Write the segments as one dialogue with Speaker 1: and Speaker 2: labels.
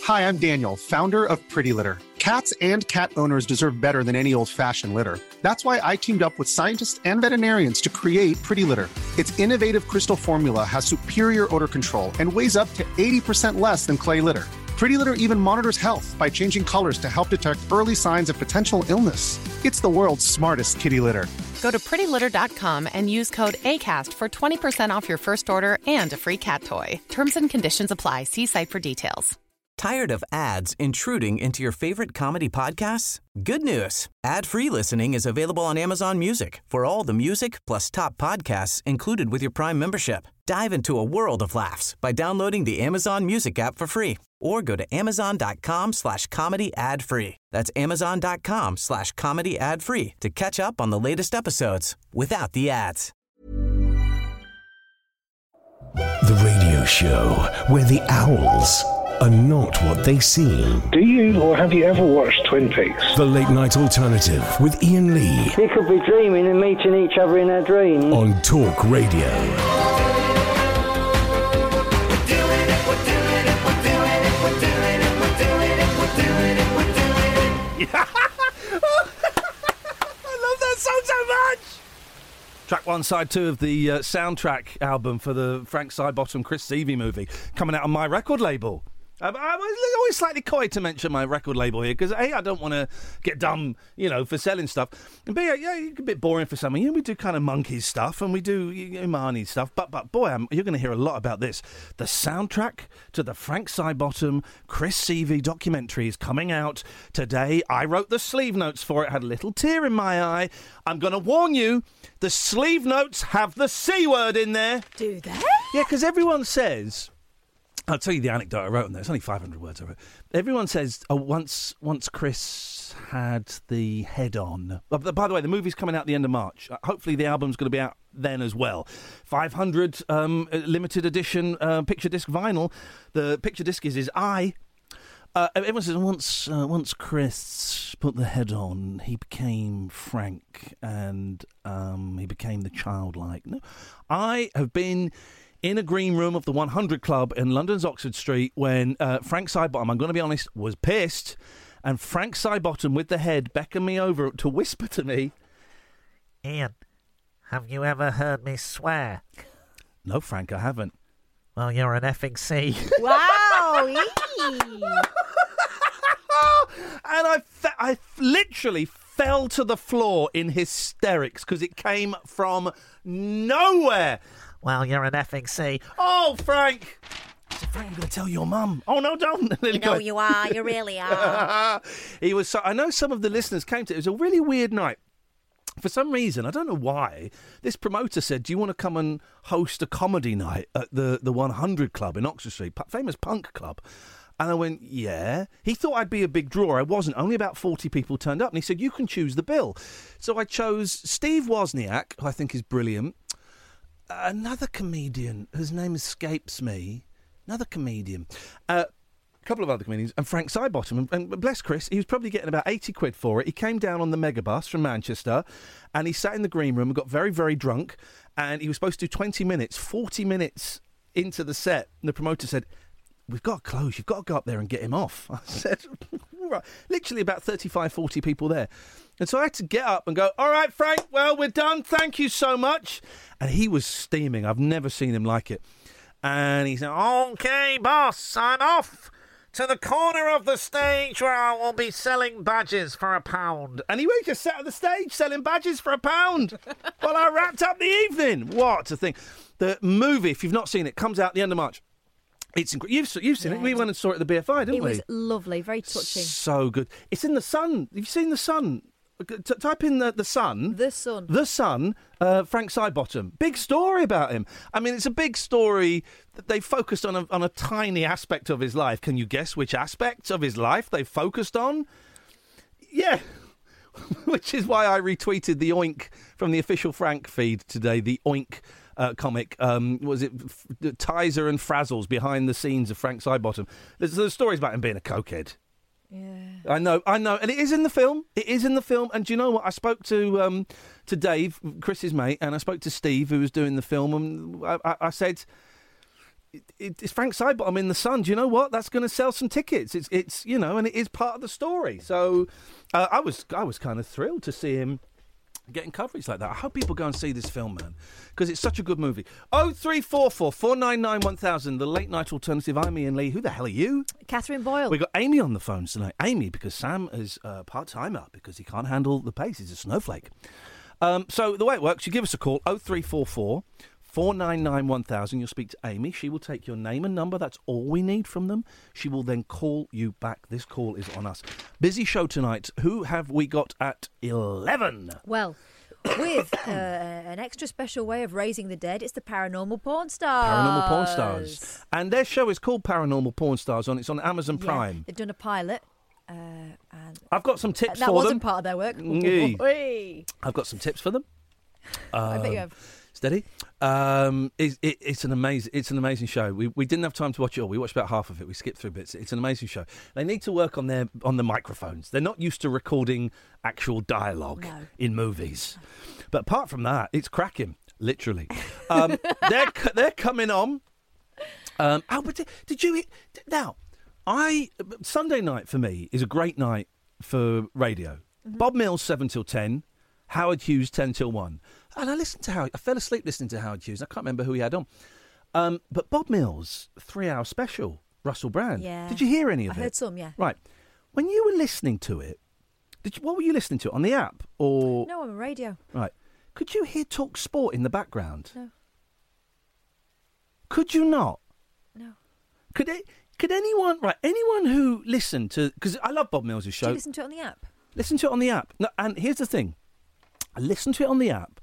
Speaker 1: Hi, I'm Daniel, founder of Pretty Litter. Cats and cat owners deserve better than any old-fashioned litter. That's why I teamed up with scientists and veterinarians to create Pretty Litter. Its innovative crystal formula has superior odor control and weighs up to 80% less than clay litter. Pretty Litter even monitors health by changing colors to help detect early signs of potential illness. It's the world's smartest kitty litter.
Speaker 2: Go to prettylitter.com and use code ACAST for 20% off your first order and a free cat toy. Terms and conditions apply. See site for details.
Speaker 3: Tired of ads intruding into your favorite comedy podcasts? Good news. Ad-free listening is available on Amazon Music for all the music plus top podcasts included with your Prime membership. Dive into a world of laughs by downloading the Amazon Music app for free or go to amazon.com/comedy ad-free. That's amazon.com/comedy ad-free to catch up on the latest episodes without the ads.
Speaker 4: The radio show where the owls are not what they seem.
Speaker 5: Do you or have you ever watched Twin Peaks?
Speaker 4: The Late Night Alternative with Ian Lee.
Speaker 6: We could be dreaming and meeting each other in our dreams.
Speaker 4: On Talk Radio.
Speaker 7: I love that song so much! Track 1, side 2 of the soundtrack album for the Frank Sidebottom, Chris Seavey movie, coming out on my record label. I'm always slightly coy to mention my record label here because A, I don't want to get dumb, for selling stuff, and B, it's a bit boring for some. We do kind of Monkeys stuff and we do Marnie stuff, but boy, you're going to hear a lot about this. The soundtrack to the Frank Sidebottom, Chris Seavey documentary is coming out today. I wrote the sleeve notes for it, had a little tear in my eye. I'm going to warn you, the sleeve notes have the C word in there.
Speaker 8: Do they?
Speaker 7: Yeah, because everyone says... I'll tell you the anecdote I wrote on there. It's only 500 words I wrote. Everyone says, once Chris had the head on... By the way, the movie's coming out the end of March. Hopefully the album's going to be out then as well. 500 limited edition picture disc vinyl. The picture disc is his eye. Everyone says, once Chris put the head on, he became Frank and he became the childlike. No, I have been... in a green room of the 100 Club in London's Oxford Street when Frank Sidebottom, I'm going to be honest, was pissed, and Frank Sidebottom with the head beckoned me over to whisper to me,
Speaker 9: Ian, have you ever heard me swear?
Speaker 7: No, Frank, I haven't.
Speaker 9: Well, you're an effing C.
Speaker 8: Wow!
Speaker 7: And I literally fell to the floor in hysterics because it came from nowhere.
Speaker 9: Well, you're an effing C.
Speaker 7: Oh, Frank! I said, Frank, I'm going to tell your mum. Oh, no, don't.
Speaker 8: You know you are. You really are.
Speaker 7: He was. I know some of the listeners came to it. It was a really weird night. For some reason, I don't know why, this promoter said, do you want to come and host a comedy night at the 100 Club in Oxford Street, famous punk club? And I went, yeah. He thought I'd be a big draw. I wasn't. Only about 40 people turned up. And he said, you can choose the bill. So I chose Steve Wozniak, who I think is brilliant. Another comedian whose name escapes me. Another comedian. A couple of other comedians. And Frank Sidebottom. And bless Chris, he was probably getting about 80 quid for it. He came down on the megabus from Manchester and he sat in the green room and got very, very drunk. And he was supposed to do 20 minutes, 40 minutes into the set. And the promoter said, we've got to close. You've got to go up there and get him off. I said, all right. Literally about 35, 40 people there. And so I had to get up and go, all right, Frank, well, we're done. Thank you so much. And he was steaming. I've never seen him like it. And he said, OK, boss, I'm off to the corner of the stage where I will be selling badges for £1. And he just sat at the stage selling badges for £1 while I wrapped up the evening. What a thing. The movie, if you've not seen it, comes out at the end of March. It's incredible. You've seen it. We went and saw it at the BFI, didn't we?
Speaker 8: It was lovely, very touching.
Speaker 7: So good. It's in The Sun. Have you seen The Sun? Type in the Sun.
Speaker 8: The Sun.
Speaker 7: The Sun, Frank Sidebottom. Big story about him. I mean, it's a big story that they focused on a tiny aspect of his life. Can you guess which aspects of his life they focused on? Yeah. Which is why I retweeted the Oink from the official Frank feed today, the Oink comic. Was it Tizer and Frazzles behind the scenes of Frank Sidebottom? There's stories about him being a cokehead.
Speaker 8: Yeah.
Speaker 7: I know, and it is in the film. And do you know what? I spoke to Dave, Chris's mate, and I spoke to Steve, who was doing the film, and I said, it's Frank Sidebottom in The Sun. Do you know what? That's going to sell some tickets. It's and it is part of the story. So I was kind of thrilled to see him getting coverage like that. I hope people go and see this film, man, because it's such a good movie. 0344 499 1000, the late night alternative. I'm Ian Lee. Who the hell are you?
Speaker 8: Catherine Boyle.
Speaker 7: We got Amy on the phone tonight. Amy, because Sam is part-timer because he can't handle the pace. He's a snowflake. So the way it works, you give us a call, 0344 499 1000. You'll speak to Amy. She will take your name and number. That's all we need from them. She will then call you back. This call is on us. Busy show tonight. Who have we got at 11?
Speaker 8: Well, with an extra special way of raising the dead, it's the Paranormal Porn Stars.
Speaker 7: Paranormal Porn Stars. And their show is called Paranormal Porn Stars. It's on Amazon Prime.
Speaker 8: Yeah, they've done a pilot.
Speaker 7: And I've got some tips for them.
Speaker 8: That wasn't part of their work.
Speaker 7: I've got some tips for them.
Speaker 8: I bet you have.
Speaker 7: Steady. It's an amazing show. We didn't have time to watch it all. We watched about half of it. We skipped through bits. It's an amazing show. They need to work on the microphones. They're not used to recording actual dialogue in movies. But apart from that, it's cracking. Literally. They're coming on. But did you now? Sunday night for me is a great night for radio. Mm-hmm. Bob Mills 7 till 10. Howard Hughes 10 till 1. And I fell asleep listening to Howard Hughes. I can't remember who he had on. But Bob Mills, 3-hour special, Russell Brand.
Speaker 8: Yeah.
Speaker 7: Did you hear any of it?
Speaker 8: I heard some, yeah.
Speaker 7: Right. When you were listening to it, what were you listening to? On the app? Or
Speaker 8: No, I'm on radio.
Speaker 7: Right. Could you hear Talk Sport in the background?
Speaker 8: No.
Speaker 7: Could you not?
Speaker 8: No.
Speaker 7: Could anyone who listened to... Because I love Bob Mills' show.
Speaker 8: Did you listen to it on the app?
Speaker 7: Listen to it on the app. No, and here's the thing. I listened to it on the app.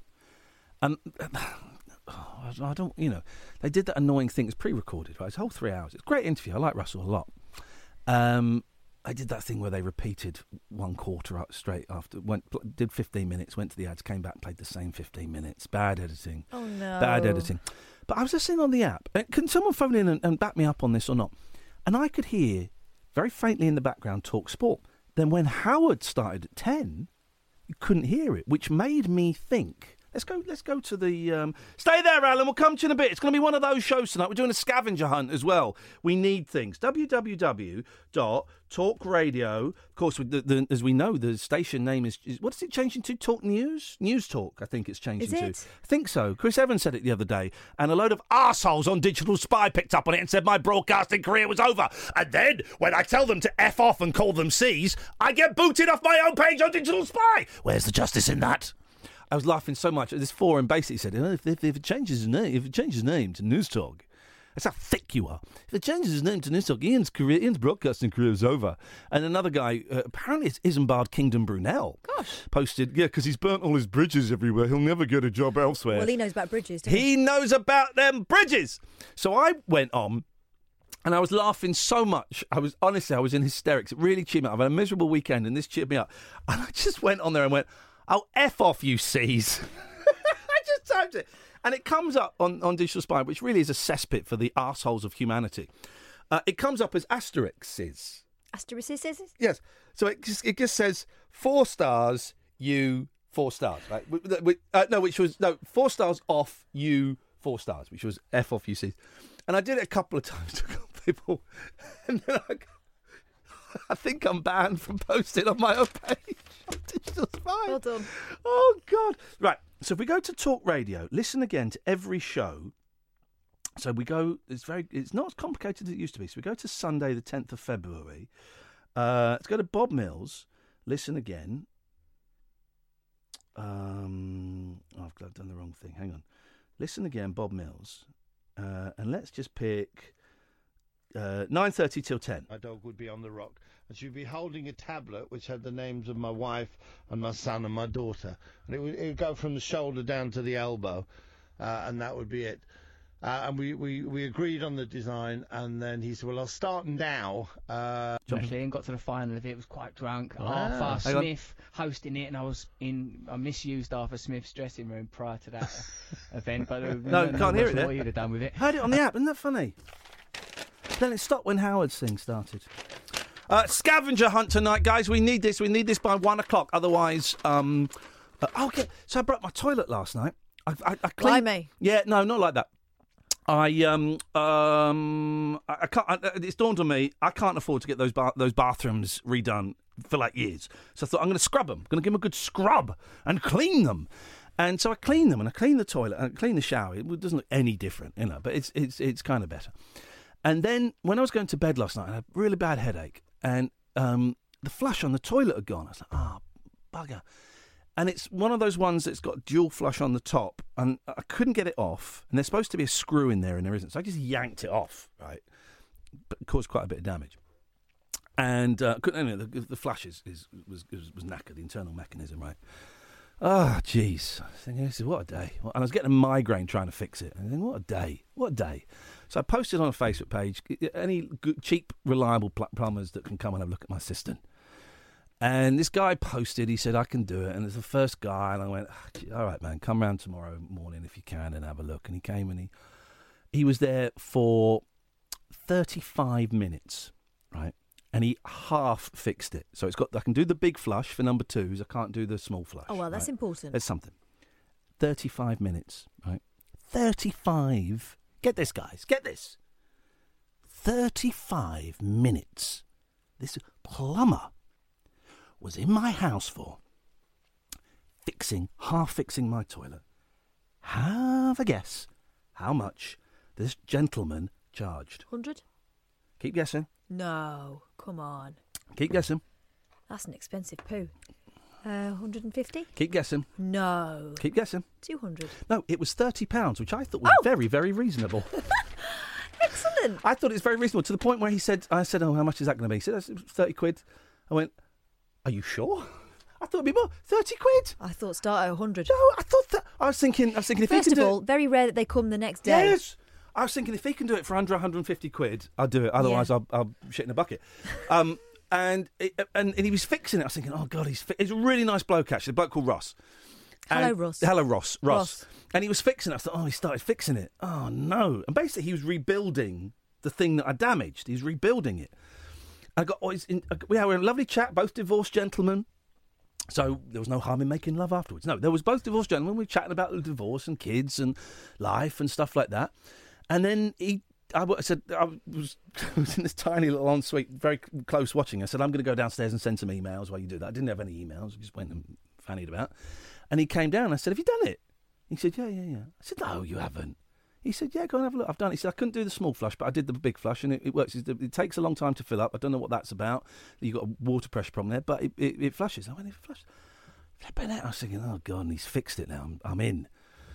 Speaker 7: I don't, they did that annoying thing. It's pre-recorded, right? It's a whole 3 hours. It's a great interview. I like Russell a lot. I did that thing where they repeated one quarter up straight after, did 15 minutes, went to the ads, came back, played the same 15 minutes. Bad editing.
Speaker 8: Oh, no.
Speaker 7: Bad editing. But I was listening on the app. Can someone phone in and back me up on this or not? And I could hear very faintly in the background Talk Sport. Then when Howard started at 10, you couldn't hear it, which made me think... Let's go to the... Stay there, Alan. We'll come to you in a bit. It's going to be one of those shows tonight. We're doing a scavenger hunt as well. We need things. www.talkradio. Of course, as we know, the station name is... What is it changing to? Talk News? News Talk, I think it's changing to.
Speaker 8: Is it?
Speaker 7: I think so. Chris Evans said it the other day. And a load of arseholes on Digital Spy picked up on it and said my broadcasting career was over. And then, when I tell them to F off and call them C's, I get booted off my own page on Digital Spy. Where's the justice in that? I was laughing so much. This forum basically said, if it changes his name to News Talk, that's how thick you are. If it changes his name to News Talk, Ian's broadcasting career is over. And another guy, apparently it's Isambard Kingdom Brunel, posted, because he's burnt all his bridges everywhere. He'll never get a job elsewhere.
Speaker 8: Well, he knows about bridges, doesn't he?
Speaker 7: He knows about them bridges. So I went on. And I was laughing so much. I was in hysterics. It really cheered me up. I've had a miserable weekend, and this cheered me up. And I just went on there and went, "Oh, F off, you C's." I just typed it. And it comes up on Digital Spy, which really is a cesspit for the arseholes of humanity. It comes up as asterisks.
Speaker 8: Asterisks?
Speaker 7: Yes. So it just says 4 stars, you 4 stars. Right? 4 stars off, you 4 stars, which was F off, you C's. And I did it a couple of times to people. And then I think I'm banned from posting on my own page on Digital Spy.
Speaker 8: Well done.
Speaker 7: Oh, God. Right. So if we go to Talk Radio, listen again to every show. So we go, it's not as complicated as it used to be. So we go to Sunday, the 10th of February. Let's go to Bob Mills. Listen again. I've done the wrong thing. Hang on. Listen again, Bob Mills. And let's just pick 9:30 till 10.
Speaker 10: My dog would be on the rock, and she'd be holding a tablet which had the names of my wife and my son and my daughter, and it would go from the shoulder down to the elbow, and that would be it. And we agreed on the design, and then he said, "Well, I'll start now."
Speaker 11: Actually, and got to the final of it. Was quite drunk. Arthur Smith hosting it, and I misused Arthur Smith's dressing room prior to that event. But
Speaker 7: no, can't hear it there.
Speaker 11: What you'd have done with it?
Speaker 7: Heard it on the app. Isn't that funny? Then it stopped when Howard's thing started. Scavenger hunt tonight, guys. We need this. We need this by 1 o'clock. Otherwise, okay. So I broke my toilet last night. I cleaned.
Speaker 8: Blimey.
Speaker 7: Yeah, no, not like that. I can't. It's dawned on me. I can't afford to get those bathrooms redone for like years. So I thought I'm going to scrub them. I'm going to give them a good scrub and clean them. And so I clean them, and I clean the toilet, and I clean the shower. It doesn't look any different, but it's kind of better. And then when I was going to bed last night, I had a really bad headache, and the flush on the toilet had gone. I was like, bugger. And it's one of those ones that's got dual flush on the top, and I couldn't get it off. And there's supposed to be a screw in there, and there isn't. So I just yanked it off, right? But it caused quite a bit of damage. And the flush was knackered, the internal mechanism, right? Oh, jeez. I was thinking, what a day. And I was getting a migraine trying to fix it. And I think, what a day. So I posted on a Facebook page, any good, cheap, reliable plumbers that can come and have a look at my cistern. And this guy posted, he said, I can do it. And it's the first guy, and I went, all right, man, come round tomorrow morning if you can and have a look. And he came, and he was there for 35 minutes, right? And he half fixed it. So I can do the big flush for number 2s. I can't do the small flush.
Speaker 8: Oh, well, that's
Speaker 7: right?
Speaker 8: important.
Speaker 7: That's something. 35 minutes, right? 35. Get this, guys. Get this. 35 minutes. This plumber was in my house for half fixing my toilet. Have a guess how much this gentleman charged.
Speaker 8: 100?
Speaker 7: Keep guessing.
Speaker 8: No, come on.
Speaker 7: Keep guessing.
Speaker 8: That's an expensive poo. 150?
Speaker 7: Keep guessing.
Speaker 8: No.
Speaker 7: Keep guessing.
Speaker 8: 200.
Speaker 7: No, it was £30, which I thought was very, very reasonable.
Speaker 8: Excellent.
Speaker 7: I thought it was very reasonable to the point where I said, oh, how much is that going to be? He said, that's 30 quid. I went, are you sure? I thought it'd be more. 30 quid.
Speaker 8: I thought start at 100.
Speaker 7: No, I thought that. I was thinking if he can
Speaker 8: First of all, very rare that they come the next day.
Speaker 7: Yes. I was thinking if he can do it for under 150 quid, I'll do it. Otherwise, I'll shit in a bucket. And he was fixing it. I was thinking, oh, God, he's a really nice bloke, actually. A bloke called Ross.
Speaker 8: Hello, Ross.
Speaker 7: Hello, Ross. And he was fixing it. I thought, oh, he started fixing it. Oh, no. And basically, he was rebuilding the thing that I damaged. He was rebuilding it. We had a lovely chat, both divorced gentlemen. So there was no harm in making love afterwards. No, there was both divorced gentlemen. We were chatting about the divorce and kids and life and stuff like that. And then I was in this tiny little ensuite, very close watching. I said, I'm going to go downstairs and send some emails while you do that. I didn't have any emails. I just went and fannied about. And he came down. I said, have you done it? He said, yeah. I said, no, you haven't. He said, yeah, go and have a look. I've done it. He said, I couldn't do the small flush, but I did the big flush, and it works. It takes a long time to fill up. I don't know what that's about. You've got a water pressure problem there, but it flushes. I went, it flushed. I was thinking, oh, God, and he's fixed it now. I'm in.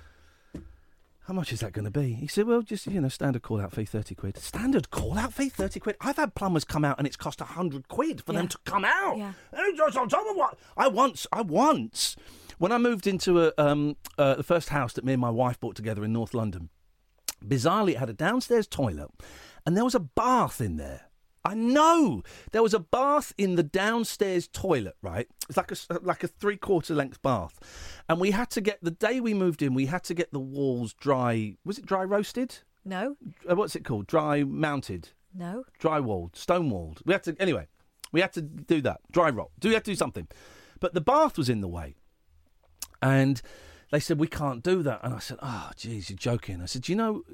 Speaker 7: How much is that going to be? He said, well, just, standard call-out fee, 30 quid. Standard call-out fee, 30 quid? I've had plumbers come out and it's cost 100 quid for them to come out. Yeah. On top of what? I once, when I moved into the first house that me and my wife bought together in North London, bizarrely, it had a downstairs toilet and there was a bath in there. I know there was a bath in the downstairs toilet, right? It's like a 3/4 length bath. And we had to get, the day we moved in, we had to get the walls dry. Was it dry roasted?
Speaker 8: No.
Speaker 7: What's it called? Dry mounted?
Speaker 8: No.
Speaker 7: Dry walled, stone walled. We had to do that. Dry roll. We had to do something. But the bath was in the way. And they said, we can't do that. And I said, oh, geez, you're joking. I said,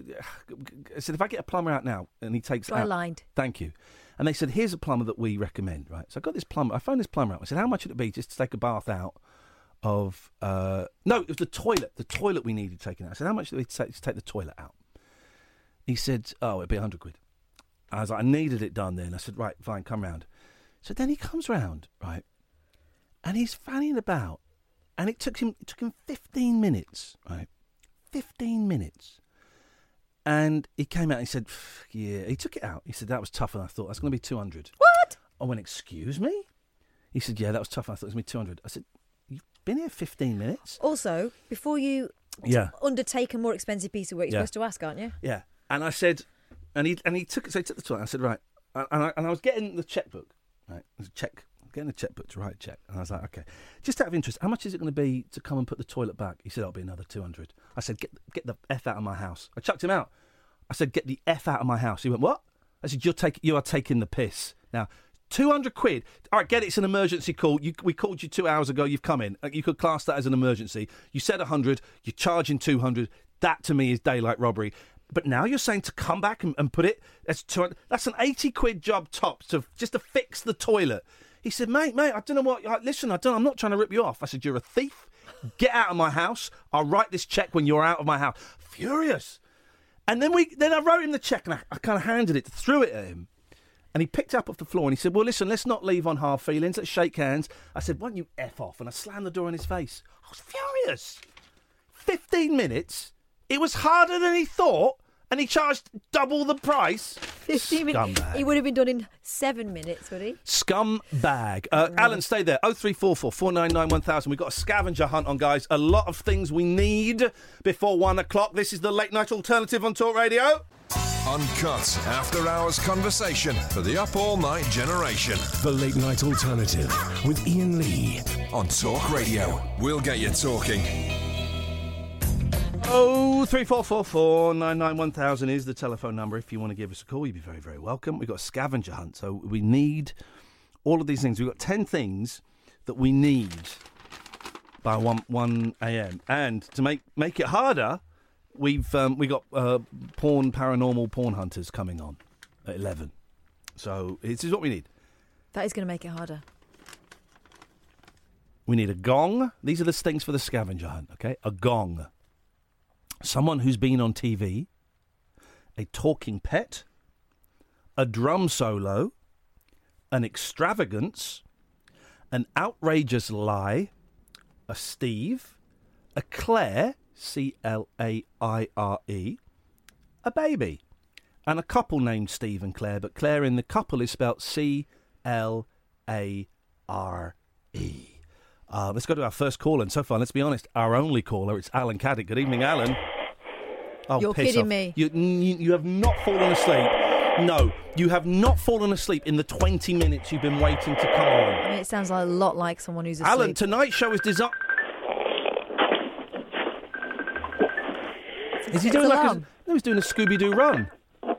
Speaker 7: if I get a plumber out now and he takes
Speaker 8: Dry lined.
Speaker 7: Thank you. And they said, here's a plumber that we recommend, right? So I got this plumber. I phoned this plumber out. I said, how much would it be just to take a bath out of... no, it was the toilet. The toilet we needed taken out. I said, how much would it be to take the toilet out? He said, oh, it'd be 100 quid. I was like, I needed it done then. I said, right, fine, come round. So then he comes round, right? And he's fanning about. And it took him 15 minutes, right? 15 minutes. And he came out and he said, yeah. He took it out. He said, that was tough. And I thought, that's going to be 200.
Speaker 8: What?
Speaker 7: I went, excuse me? He said, yeah, that was tough. And I thought it was going to be 200. I said, you've been here 15 minutes?
Speaker 8: Also, before you undertake a more expensive piece of work, you're supposed to ask, aren't you?
Speaker 7: Yeah. And I said, and he took it. So he took the toilet. I said, right. And I was getting the checkbook, right? Getting a checkbook to write a check. And I was like, okay. Just out of interest, how much is it going to be to come and put the toilet back? He said, it'll be another 200. I said, get the F out of my house. I chucked him out. I said, get the F out of my house. He went, what? I said, you are taking the piss. Now, 200 quid. All right, get it. It's an emergency call. We called you 2 hours ago. You've come in. You could class that as an emergency. You said 100. You're charging 200. That, to me, is daylight robbery. But now you're saying to come back and put it, that's an 80 quid job tops just to fix the toilet. He said, mate, I don't know what, listen, I'm not trying to rip you off. I said, you're a thief. Get out of my house. I'll write this cheque when you're out of my house. Furious. And then I wrote him the cheque and I kind of handed it, threw it at him. And he picked it up off the floor and he said, well, listen, let's not leave on hard feelings. Let's shake hands. I said, why don't you F off? And I slammed the door in his face. I was furious. 15 minutes. It was harder than he thought, and he charged double the price.
Speaker 8: 15 minutes. He would have been done in 7 minutes, would he?
Speaker 7: Scumbag. Alan, stay there. 0344 499 1000. We've got a scavenger hunt on, guys. A lot of things we need before 1 o'clock. This is the Late Night Alternative on Talk Radio.
Speaker 12: Uncut, after-hours conversation for the up-all-night generation.
Speaker 4: The Late Night Alternative with Ian Lee.
Speaker 12: On Talk Radio. We'll get you talking.
Speaker 7: 0344 499 1000 is the telephone number. If you want to give us a call, you'd be very, very welcome. We've got a scavenger hunt, so we need all of these things. We've got 10 things that we need by 1 a.m. And to make it harder, we got paranormal porn hunters coming on at 11. So this is what we need.
Speaker 8: That is going to make it harder.
Speaker 7: We need a gong. These are the things for the scavenger hunt, okay? A gong. Someone who's been on TV, a talking pet, a drum solo, an extravagance, an outrageous lie, a Steve, a Claire, Claire, a baby, and a couple named Steve and Claire, but Claire in the couple is spelt Clare. Let's go to our first caller, and so far, let's be honest, our only caller, it's Alan Caddick. Good evening, Alan. Oh,
Speaker 8: you're kidding me.
Speaker 7: You have not fallen asleep. No, you have not fallen asleep in the 20 minutes you've been waiting to come on.
Speaker 8: I mean, it sounds a lot like someone who's asleep.
Speaker 7: Alan, tonight's show is designed... Is he doing No, he's doing a Scooby-Doo run.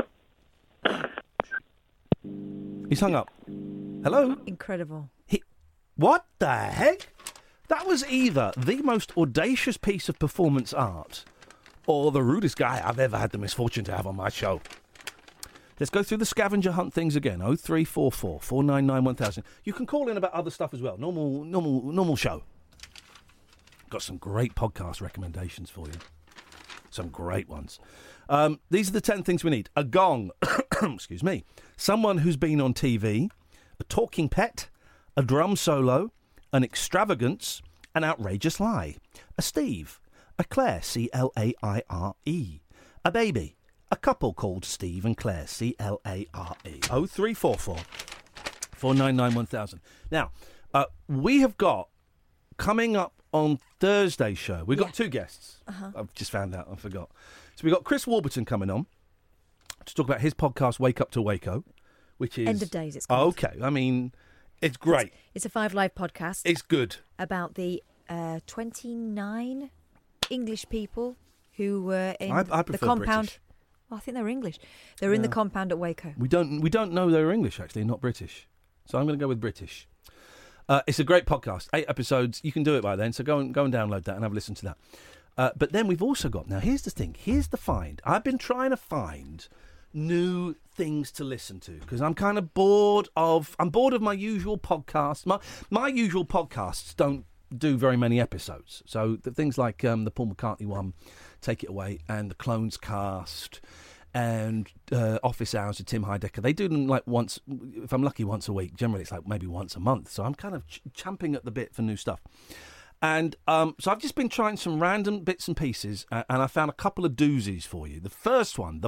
Speaker 7: He's hung up. Hello?
Speaker 8: Incredible.
Speaker 7: What the heck? That was either the most audacious piece of performance art or the rudest guy I've ever had the misfortune to have on my show. Let's go through the scavenger hunt things again. 0344 499 1000. You can call in about other stuff as well. Normal show. Got some great podcast recommendations for you. Some great ones. These are the 10 things we need. A gong. Excuse me. Someone who's been on TV. A talking pet. A drum solo. An extravagance. An outrageous lie. A Steve. A Claire. Claire. A baby. A couple called Steve and Claire. Clare. 0344 499 1000. Now, we have got coming up on Thursday's show. We've got two guests. I've just found out. I forgot. So we've got Chris Warburton coming on to talk about his podcast, Wake Up to Waco, which is...
Speaker 8: End of Days, it's called.
Speaker 7: Okay. I mean, it's great.
Speaker 8: It's a 5 Live podcast.
Speaker 7: It's good.
Speaker 8: About the 29 English people who were in
Speaker 7: I
Speaker 8: the
Speaker 7: prefer
Speaker 8: compound.
Speaker 7: British.
Speaker 8: Well, I think they were English. They're in the compound at Waco.
Speaker 7: We don't know they were English, actually, not British. So I'm going to go with British. It's a great podcast. 8 episodes. You can do it by then, so go and download that and have a listen to that. But then we've also got... Now, here's the thing. Here's the find. I've been trying to find new things to listen to because I'm kind of bored of... I'm bored of my usual podcasts. My usual podcasts don't do very many episodes. So the things like the Paul McCartney one, Take It Away, and the Clones Cast... and Office Hours with Tim Heidecker. They do them like once, if I'm lucky, once a week. Generally, it's like maybe once a month. So I'm kind of champing at the bit for new stuff. And so I've just been trying some random bits and pieces, and I found a couple of doozies for you. The first one,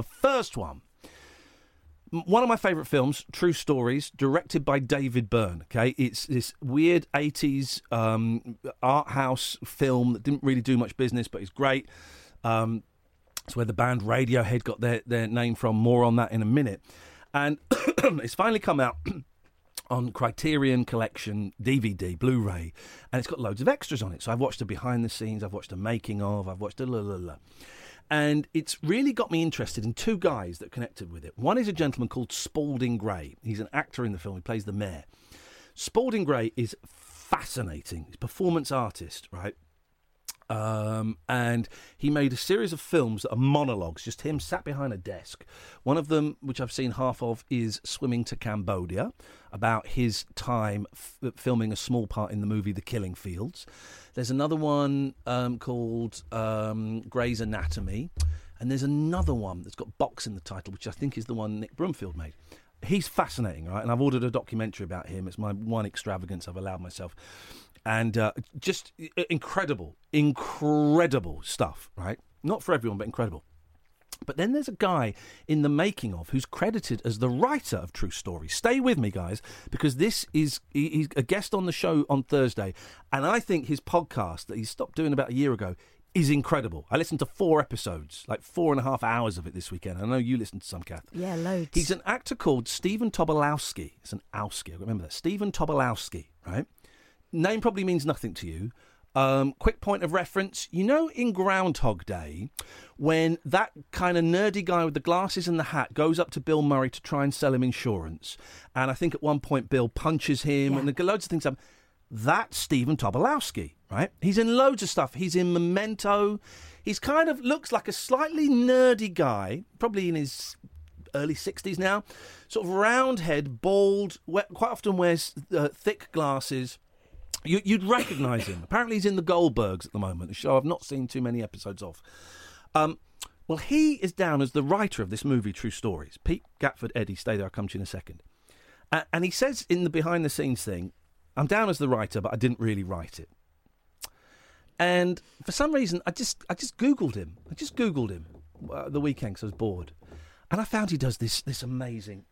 Speaker 7: one of my favourite films, True Stories, directed by David Byrne. Okay, it's this weird 80s art house film that didn't really do much business, but it's great. It's where the band Radiohead got their name from. More on that in a minute. And it's finally come out on Criterion Collection, DVD, Blu-ray, and it's got loads of extras on it. So I've watched the behind the scenes, I've watched the making of, I've watched the And it's really got me interested in two guys that connected with it. One is a gentleman called Spalding Gray. He's an actor in the film. He plays the mayor. Spalding Gray is fascinating. He's a performance artist, right? And he made a series of films that are monologues, just him sat behind a desk. One of them, which I've seen half of, is Swimming to Cambodia, about his time filming a small part in the movie The Killing Fields. There's another one called Grey's Anatomy. And there's another one that's got Box in the title, which I think is the one Nick Broomfield made. He's fascinating, right? And I've ordered a documentary about him. It's my one extravagance I've allowed myself. And just incredible stuff, right? Not for everyone, but incredible. But then there's a guy in the making of who's credited as the writer of True Stories. Stay with me, guys, because he's a guest on the show on Thursday, and I think his podcast that he stopped doing about a year ago is incredible. I listened to 4 episodes, like 4.5 hours of it this weekend. I know you listened to some, Kath.
Speaker 8: Yeah, loads.
Speaker 7: He's an actor called Stephen Tobolowsky. It's an Owski, I remember that. Stephen Tobolowsky, right? Name probably means nothing to you. Quick point of reference. You know in Groundhog Day, when that kind of nerdy guy with the glasses and the hat goes up to Bill Murray to try and sell him insurance, and I think at one point Bill punches him, and loads of things happen. That's Stephen Tobolowsky, right? He's in loads of stuff. He's in Memento. He's kind of looks like a slightly nerdy guy, probably in his early 60s now. Sort of round head, bald, quite often wears thick glasses. You'd recognise him. Apparently he's in the Goldbergs at the moment, a show I've not seen too many episodes of. Well, he is down as the writer of this movie, True Stories. Pete Gatford, Eddie, stay there, I'll come to you in a second. And he says in the behind-the-scenes thing, I'm down as the writer, but I didn't really write it. And for some reason, I just Googled him. I just Googled him the weekend because I was bored. And I found he does this amazing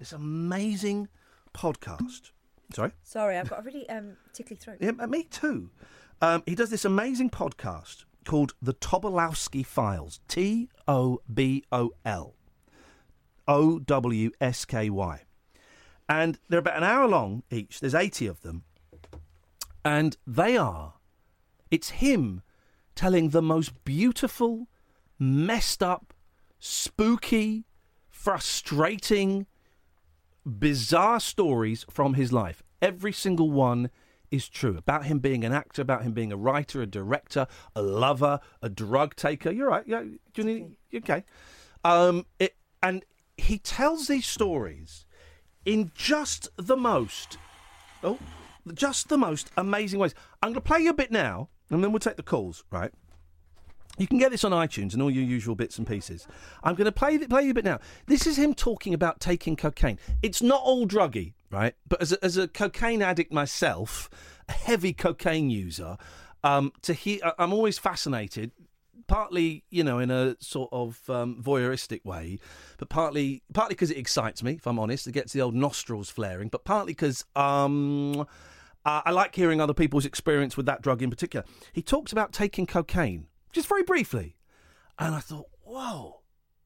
Speaker 7: podcast.
Speaker 8: Sorry, I've got a really tickly throat.
Speaker 7: Yeah, me too. He does this amazing podcast called The Tobolowsky Files. TOBOL. And they're about an hour long each. There's 80 of them. And it's him telling the most beautiful, messed up, spooky, frustrating, bizarre stories from his life. Every single one is true. About him being an actor, about him being a writer, a director, a lover, a drug taker. You're right. Yeah, do you need? Okay. And he tells these stories in just the most amazing ways. I'm going to play you a bit now, and then we'll take the calls. Right. You can get this on iTunes and all your usual bits and pieces. I'm going to play you a bit now. This is him talking about taking cocaine. It's not all druggy, right? But as a cocaine addict myself, a heavy cocaine user, I'm always fascinated, partly, in a sort of voyeuristic way, but partly because it excites me, if I'm honest. It gets the old nostrils flaring, but partly because I like hearing other people's experience with that drug in particular. He talks about taking cocaine, just very briefly. And I thought, whoa,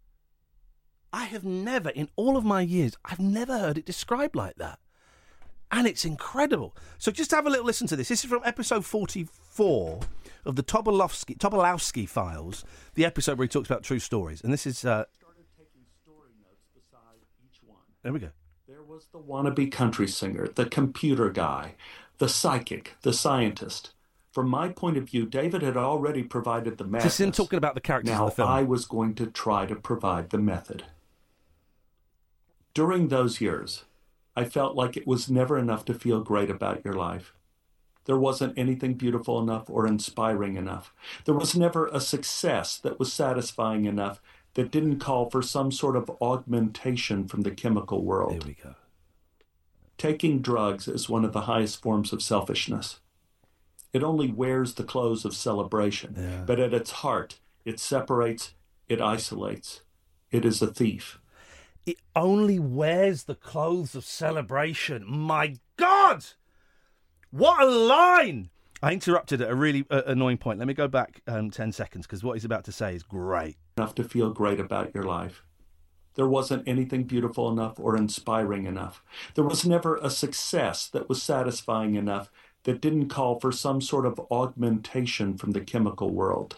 Speaker 7: I have never, in all of my years, I've never heard it described like that. And it's incredible. So just have a little listen to this. This is from episode 44 of the Tobolowsky Files, the episode where he talks about true stories. And this is...
Speaker 13: started taking story notes beside each one.
Speaker 7: There we go.
Speaker 13: There was the wannabe country singer, the computer guy, the psychic, the scientist. From my point of view, David had already provided the madness.
Speaker 7: Just him talking about the characters
Speaker 13: now
Speaker 7: of the film.
Speaker 13: I was going to try to provide the method. During those years, I felt like it was never enough to feel great about your life. There wasn't anything beautiful enough or inspiring enough. There was never a success that was satisfying enough that didn't call for some sort of augmentation from the chemical world.
Speaker 7: There we go.
Speaker 13: Taking drugs is one of the highest forms of selfishness. It only wears the clothes of celebration, but at its heart, it separates, it isolates. It is a thief.
Speaker 7: It only wears the clothes of celebration. My God! What a line! I interrupted at a really annoying point. Let me go back 10 seconds, because what he's about to say is great.
Speaker 13: Enough to feel great about your life. There wasn't anything beautiful enough or inspiring enough. There was never a success that was satisfying enough that didn't call for some sort of augmentation from the chemical world.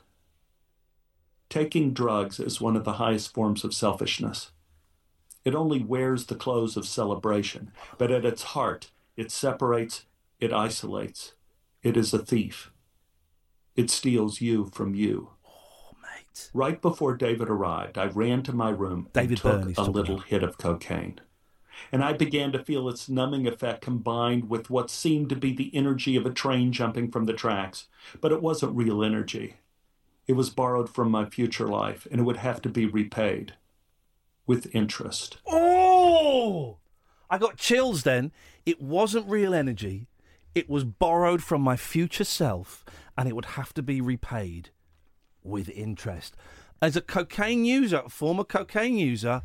Speaker 13: Taking drugs is one of the highest forms of selfishness. It only wears the clothes of celebration, but at its heart, it separates, it isolates. It is a thief. It steals you from you.
Speaker 7: Oh, mate.
Speaker 13: Right before David arrived, I ran to my room and took a little hit of cocaine. And I began to feel its numbing effect combined with what seemed to be the energy of a train jumping from the tracks. But it wasn't real energy. It was borrowed from my future life, and it would have to be repaid. With interest.
Speaker 7: Oh! I got chills then. It wasn't real energy. It was borrowed from my future self, and it would have to be repaid with interest. As a cocaine user, former cocaine user,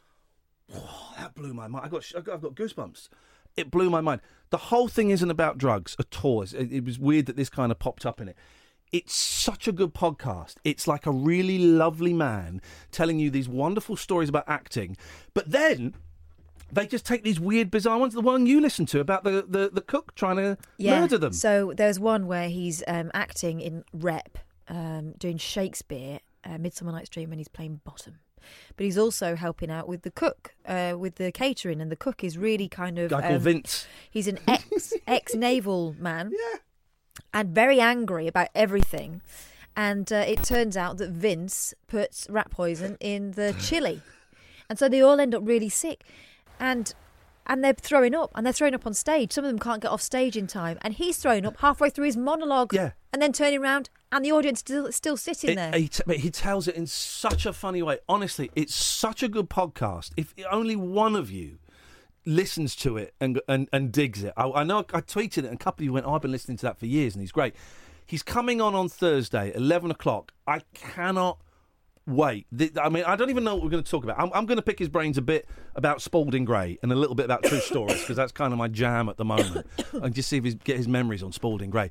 Speaker 7: that blew my mind. I've got goosebumps. It blew my mind. The whole thing isn't about drugs at all. It was weird that this kind of popped up in it. It's such a good podcast. It's like a really lovely man telling you these wonderful stories about acting. But then they just take these weird, bizarre ones. The one you listened to about the cook trying to murder them.
Speaker 8: So there's one where he's acting in Rep, doing Shakespeare, Midsummer Night's Dream, and he's playing Bottom. But he's also helping out with the cook, with the catering, and the cook is really kind of...
Speaker 7: Guy called Vince.
Speaker 8: He's an ex-naval man. Yeah. And very angry about everything. And it turns out that Vince puts rat poison in the chili. And so they all end up really sick. And they're throwing up. And they're throwing up on stage. Some of them can't get off stage in time. And he's throwing up halfway through his monologue. Yeah. And then turning around. And the audience still sitting there.
Speaker 7: He tells it in such a funny way. Honestly, it's such a good podcast. If only one of you listens to it and digs it. I know I tweeted it and a couple of you went, I've been listening to that for years and he's great. He's coming on Thursday, 11 o'clock. I cannot wait. I mean, I don't even know what we're going to talk about. I'm going to pick his brains a bit about Spalding Gray and a little bit about True Stories because that's kind of my jam at the moment. And just see if get his memories on Spalding Gray.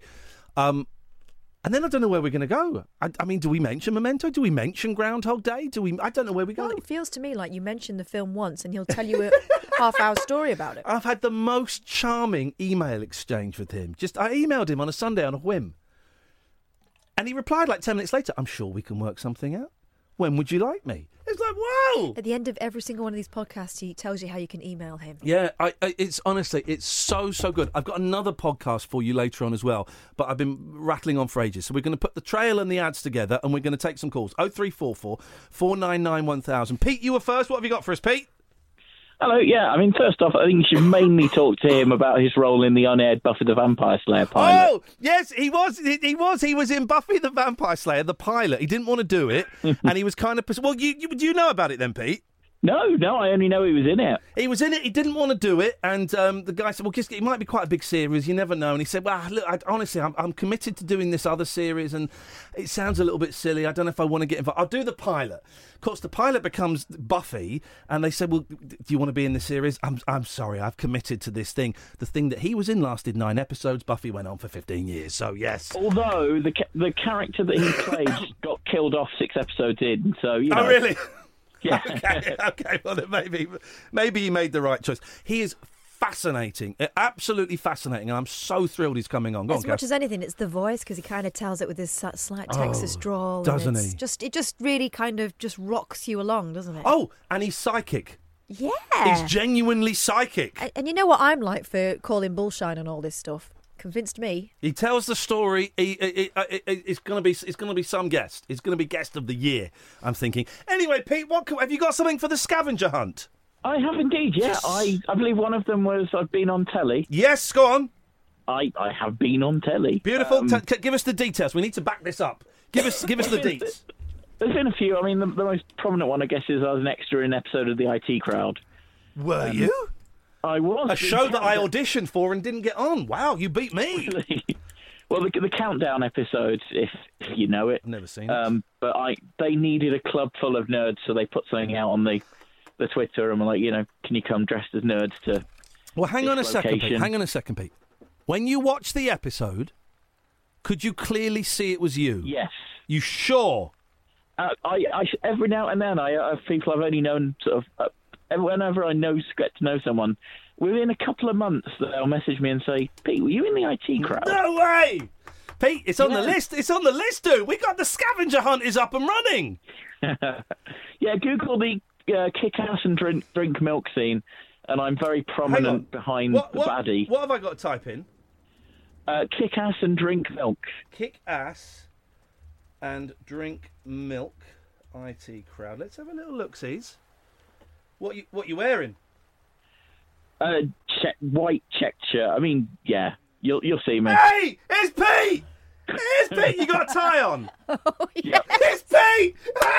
Speaker 7: And then I don't know where we're going to go. I mean, do we mention Memento? Do we mention Groundhog Day? I don't know where we go.
Speaker 8: Well, it feels to me like you mentioned the film once and he'll tell you a half-hour story about it.
Speaker 7: I've had the most charming email exchange with him. I emailed him on a Sunday on a whim. And he replied like 10 minutes later, I'm sure we can work something out. When would you like me? It's like, whoa!
Speaker 8: At the end of every single one of these podcasts, he tells you how you can email him.
Speaker 7: Yeah, it's honestly, it's so good. I've got another podcast for you later on as well, but I've been rattling on for ages. So we're going to put the trail and the ads together, and we're going to take some calls. 0344 499 1000. Pete, you were first. What have you got for us, Pete?
Speaker 14: Hello, yeah, I mean, first off, I think you should mainly talk to him about his role in the unaired Buffy the Vampire Slayer pilot.
Speaker 7: Oh, yes, he was in Buffy the Vampire Slayer, the pilot. He didn't want to do it, and he was kind of... Well, do you know about it then, Pete?
Speaker 14: No, I only know he was in it.
Speaker 7: He was in it, he didn't want to do it, and the guy said, well, it might be quite a big series, you never know. And he said, well, look, honestly, I'm committed to doing this other series, and it sounds a little bit silly, I don't know if I want to get involved. I'll do the pilot. Of course, the pilot becomes Buffy, and they said, well, do you want to be in the series? I'm sorry, I've committed to this thing. The thing that he was in lasted 9 episodes, Buffy went on for 15 years, so yes.
Speaker 14: Although, the character that he played got killed off 6 episodes in, so, you know.
Speaker 7: Oh, really?
Speaker 14: Yeah.
Speaker 7: Okay. Well, then maybe he made the right choice. He is fascinating, absolutely fascinating, and I'm so thrilled he's coming on. Go
Speaker 8: as
Speaker 7: on,
Speaker 8: much
Speaker 7: Kath.
Speaker 8: as anything, it's the voice because he kind of tells it with this slight Texas drawl.
Speaker 7: Doesn't
Speaker 8: he?
Speaker 7: he?
Speaker 8: It just really kind of just rocks you along, doesn't it?
Speaker 7: Oh, and he's psychic.
Speaker 8: Yeah,
Speaker 7: he's genuinely psychic.
Speaker 8: And you know what I'm like for calling bullshine on all this stuff. Convinced me.
Speaker 7: He tells the story. It's going to be some guest. It's going to be guest of the year, I'm thinking. Anyway, Pete, have you got something for the scavenger hunt?
Speaker 14: I have indeed, yeah. I believe one of them was I've been on telly.
Speaker 7: Yes, go on.
Speaker 14: I have been on telly.
Speaker 7: Beautiful. Give us the details. We need to back this up. Give us the deets.
Speaker 14: There's been a few. I mean, the most prominent one, I guess, is I was an extra in an episode of the IT Crowd.
Speaker 7: Were you?
Speaker 14: I was.
Speaker 7: A show that I auditioned for and didn't get on. Wow, you beat me.
Speaker 14: Really? Well, the Countdown episodes, if you know it.
Speaker 7: I've never seen it.
Speaker 14: But they needed a club full of nerds, so they put something out on the Twitter and were like, can you come dressed as nerds to...
Speaker 7: Well, hang on a second, Pete. When you watched the episode, could you clearly see it was you?
Speaker 14: Yes.
Speaker 7: You sure?
Speaker 14: I every now and then, I have people I've only known sort of... whenever I get to know someone, within a couple of months, they'll message me and say, Pete, were you in the IT Crowd?
Speaker 7: No way! Pete, it's on the list. It's on the list, dude. We got the scavenger hunt is up and running.
Speaker 14: Yeah, Google the kick-ass and drink milk scene, and I'm very prominent behind the baddie.
Speaker 7: What have I got to type in?
Speaker 14: Kick-ass and drink milk.
Speaker 7: Kick-ass and drink milk. IT crowd. Let's have a little look-sees. What you wearing?
Speaker 14: White checked shirt. I mean, yeah, you'll see me.
Speaker 7: Hey, it's Pete. It's Pete. You got a tie on.
Speaker 8: Oh, yeah.
Speaker 7: It's Pete.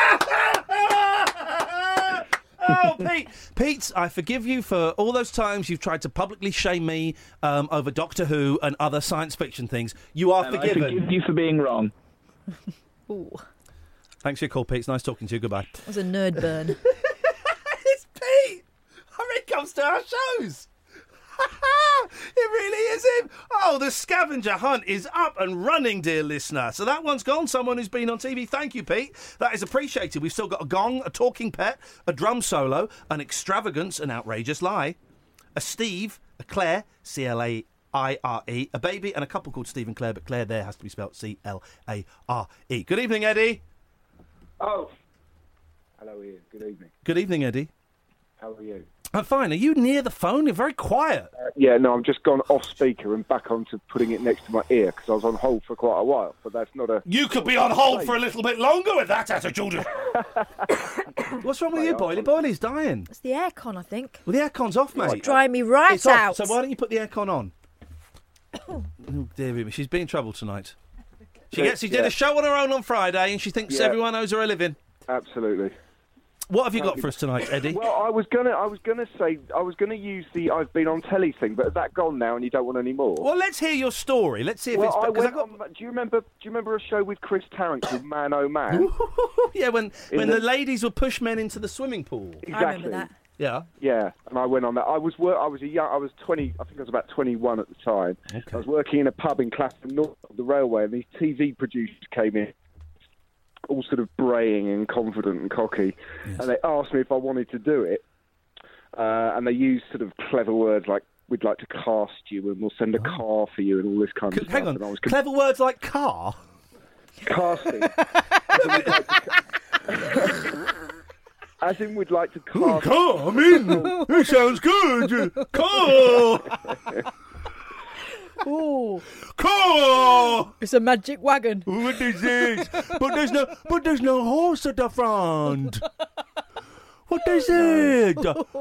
Speaker 7: Oh, Pete. Pete, I forgive you for all those times you've tried to publicly shame me over Doctor Who and other science fiction things. You are forgiven.
Speaker 14: I forgive you for being wrong.
Speaker 8: Ooh,
Speaker 7: Thanks for your call, Pete. It's nice talking to you. Goodbye.
Speaker 8: that was a nerd burn.
Speaker 7: It's Pete. He comes to our shows. It really is him. Oh, the scavenger hunt is up and running, dear listener. So that one's gone. Someone who's been on TV. Thank you, Pete. That is appreciated. We've still got a gong, a talking pet, a drum solo, an extravagance, an outrageous lie, a Steve, a Claire, CLAIRE, a baby, and a couple called Steve and Claire, but Claire there has to be spelled CLARE. Good evening, Eddie.
Speaker 15: Oh. Hello, Ian. Good evening.
Speaker 7: Good evening, Eddie.
Speaker 15: How are you?
Speaker 7: I'm fine. Are you near the phone? You're very quiet.
Speaker 15: Yeah, no, I'm just gone off speaker and back onto putting it next to my ear because I was on hold for quite a while, but that's not a...
Speaker 7: You could be on hold for a little bit longer with that attitude. What's wrong with you, Boily? Boily's dying.
Speaker 8: It's the aircon, I think.
Speaker 7: Well, the aircon's off, mate.
Speaker 8: It's drying me right
Speaker 7: It's off,
Speaker 8: out.
Speaker 7: so why don't you put the aircon on? Oh, dear me. She's being in trouble tonight. She did a show on her own on Friday and she thinks everyone owes her a living.
Speaker 15: Absolutely.
Speaker 7: What have you got for us tonight, Eddie?
Speaker 15: Well, I was gonna use the I've been on telly thing, but is that gone now and you don't want any more?
Speaker 7: Well, let's hear your story. Let's see if it's...
Speaker 15: Do you remember a show with Chris Tarrant called Man Oh Man?
Speaker 7: Yeah, when the ladies would push men into the swimming pool.
Speaker 15: Exactly.
Speaker 8: I remember that.
Speaker 15: Yeah. Yeah, and I went on that. I was 20. I think I was about 21 at the time.
Speaker 7: Okay.
Speaker 15: I was working in a pub in Clapham North of the railway, and these TV producers came in, all sort of braying and confident and cocky, and they asked me if I wanted to do it, and they used sort of clever words like, we'd like to cast you and we'll send a car for you and all this kind of stuff.
Speaker 7: Hang on,
Speaker 15: and I was
Speaker 7: clever words like car?
Speaker 15: Casting. As in we'd like to cast...
Speaker 7: Car, I'm in! It sounds good! Car!
Speaker 8: Ooh.
Speaker 7: Car!
Speaker 8: It's a magic wagon.
Speaker 7: What is this? But there's no horse at the front. What is it?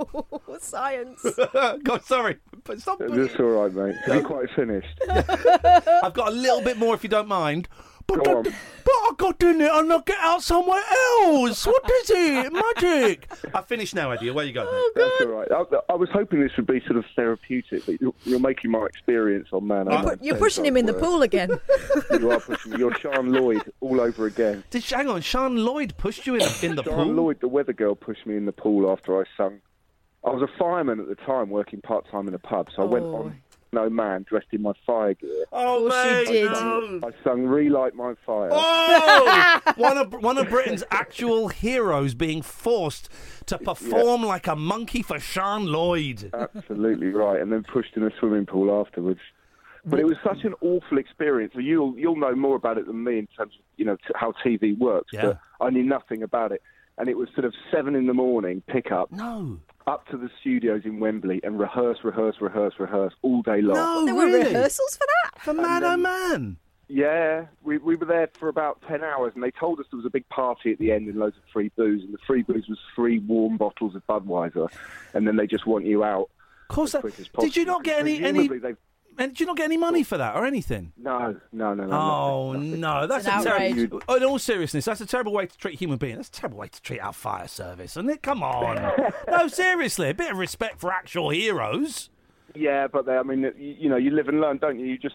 Speaker 8: Science.
Speaker 7: God, sorry. But stop.
Speaker 15: That's all right, mate. Have you quite finished?
Speaker 7: I've got a little bit more if you don't mind. But I got in it and I get out somewhere else. What is it? Magic. I've finished now, Eddie. Away you go.
Speaker 8: Oh,
Speaker 15: that's all right. I was hoping this would be sort of therapeutic, but you're making my experience on Man.
Speaker 8: You're pushing him in the pool again.
Speaker 15: You are pushing me. You're Sean Lloyd all over again.
Speaker 7: Hang on, Sean Lloyd pushed you in the pool?
Speaker 15: Sean Lloyd, the weather girl, pushed me in the pool after I sung. I was a fireman at the time, working part-time in a pub, so I went on No Man, dressed in my fire gear.
Speaker 7: Oh, mate,
Speaker 8: you did.
Speaker 15: I sung Relight My Fire.
Speaker 7: Oh! one of Britain's actual heroes being forced to perform like a monkey for Sean Lloyd.
Speaker 15: Absolutely right, and then pushed in a swimming pool afterwards. But it was such an awful experience. You'll know more about it than me in terms of how TV works.
Speaker 7: Yeah.
Speaker 15: But I knew nothing about it, and it was sort of 7 a.m. pick-up.
Speaker 7: No.
Speaker 15: Up to the studios in Wembley and rehearse all day long.
Speaker 7: No,
Speaker 8: there were rehearsals for that?
Speaker 7: For Man Oh Man?
Speaker 15: Yeah, we were there for about 10 hours, and they told us there was a big party at the end and loads of free booze, and the free booze was 3 warm bottles of Budweiser, and then they just want you out.
Speaker 7: Of course. Did you not get any? And did you not get any money for that or anything?
Speaker 15: No.
Speaker 7: Oh, no. That's a terrible... In all seriousness, that's a terrible way to treat a human being. That's a terrible way to treat our fire service, isn't it? Come on. No, seriously. A bit of respect for actual heroes.
Speaker 15: Yeah, but you live and learn, don't you?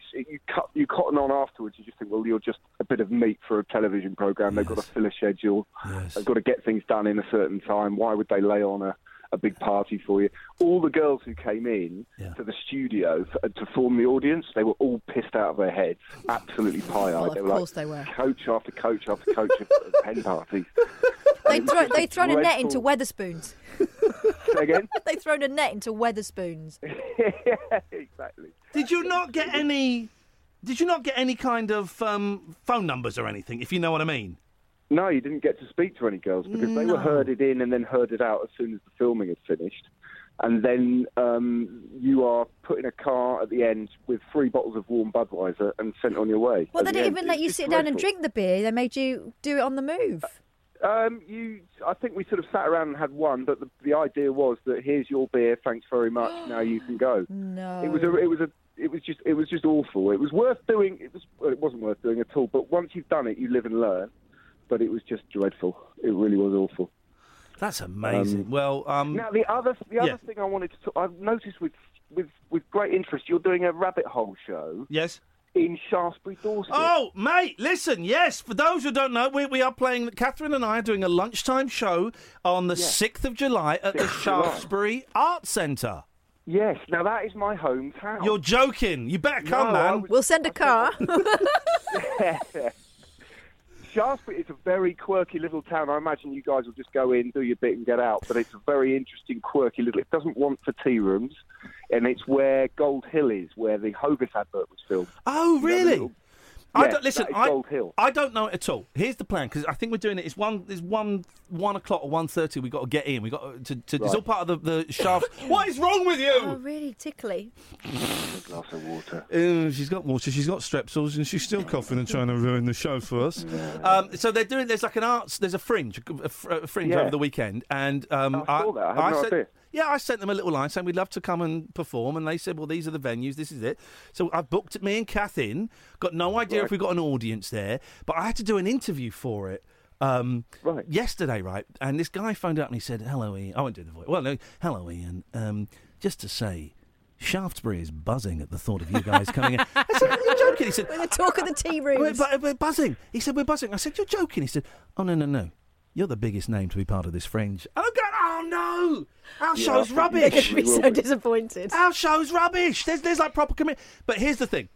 Speaker 15: You cotton on afterwards. You just think, well, you're just a bit of meat for a television programme. They've got to fill a schedule.
Speaker 7: Yes.
Speaker 15: They've got to get things done in a certain time. Why would they lay on a big party for you? All the girls who came in to the studio to form the audience, they were all pissed out of their heads, absolutely pie-eyed.
Speaker 8: Well, of course they were.
Speaker 15: Coach after coach after coach of hen parties.
Speaker 8: They'd thrown a net into Weatherspoons.
Speaker 15: Say again?
Speaker 8: They'd thrown a net into Weatherspoons.
Speaker 15: Yeah, exactly.
Speaker 7: Did you not get any kind of phone numbers or anything, if you know what I mean?
Speaker 15: No, you didn't get to speak to any girls because they were herded in and then herded out as soon as the filming had finished. and then you are put in a car at the end with 3 bottles of warm Budweiser and sent on your way.
Speaker 8: Well, they
Speaker 15: at the
Speaker 8: didn't
Speaker 15: end.
Speaker 8: even let you
Speaker 15: It's
Speaker 8: sit down and
Speaker 15: dreadful.
Speaker 8: drink the beer. They made you do it on the move.
Speaker 15: I think we sort of sat around and had one, but the idea was that here's your beer, thanks very much. Now you can go.
Speaker 8: No.
Speaker 15: It was just awful. It was worth doing. It wasn't worth doing at all. But once you've done it, you live and learn. But it was just dreadful. It really was awful.
Speaker 7: That's amazing.
Speaker 15: Now the other thing I wanted to I've noticed with great interest, you're doing a rabbit hole show.
Speaker 7: Yes.
Speaker 15: In Shaftesbury, Dorset.
Speaker 7: Oh, mate, listen, yes, for those who don't know, we are playing, Catherine and I are doing a lunchtime show on the 6th of July at the Shaftesbury Arts Centre.
Speaker 15: Yes, now that is my hometown.
Speaker 7: You're joking. You better come, man.
Speaker 8: We'll send a car.
Speaker 15: Shaftesbury is a very quirky little town. I imagine you guys will just go in, do your bit and get out, but it's a very interesting, quirky little... It doesn't want for tea rooms, and it's where Gold Hill is, where the Hovis advert was filmed.
Speaker 7: Oh, really? Listen,
Speaker 15: Gold Hill.
Speaker 7: I don't know it at all. Here's the plan, because I think we're doing it. It's 1 o'clock or 1:30. We've got to get in. We've got to It's all part of the shaft. What is wrong with you?
Speaker 8: Oh, really tickly.
Speaker 15: A glass of water.
Speaker 7: She's got water. She's got strepsils, and she's still coughing and trying to ruin the show for us. So they're doing. There's like an arts. There's a fringe over the weekend, and
Speaker 15: I saw that. I had no idea.
Speaker 7: Yeah, I sent them a little line saying we'd love to come and perform, and they said, well, these are the venues, this is it. So I booked me and Kath in, got no idea if we got an audience there, but I had to do an interview for it yesterday, right? And this guy phoned up and he said, hello, Ian. I won't do the voice. Well, no, hello, Ian. Just to say, Shaftesbury is buzzing at the thought of you guys coming in. I said, you're joking. He said,
Speaker 8: We're the talk of the tea rooms.
Speaker 7: We're buzzing. He said, we're buzzing. I said, you're joking. He said, oh, no. You're the biggest name to be part of this fringe. And I'm going, oh, no. Our show's rubbish.
Speaker 8: They're going to be so disappointed.
Speaker 7: Our show's rubbish. There's like proper commitment. But here's the thing.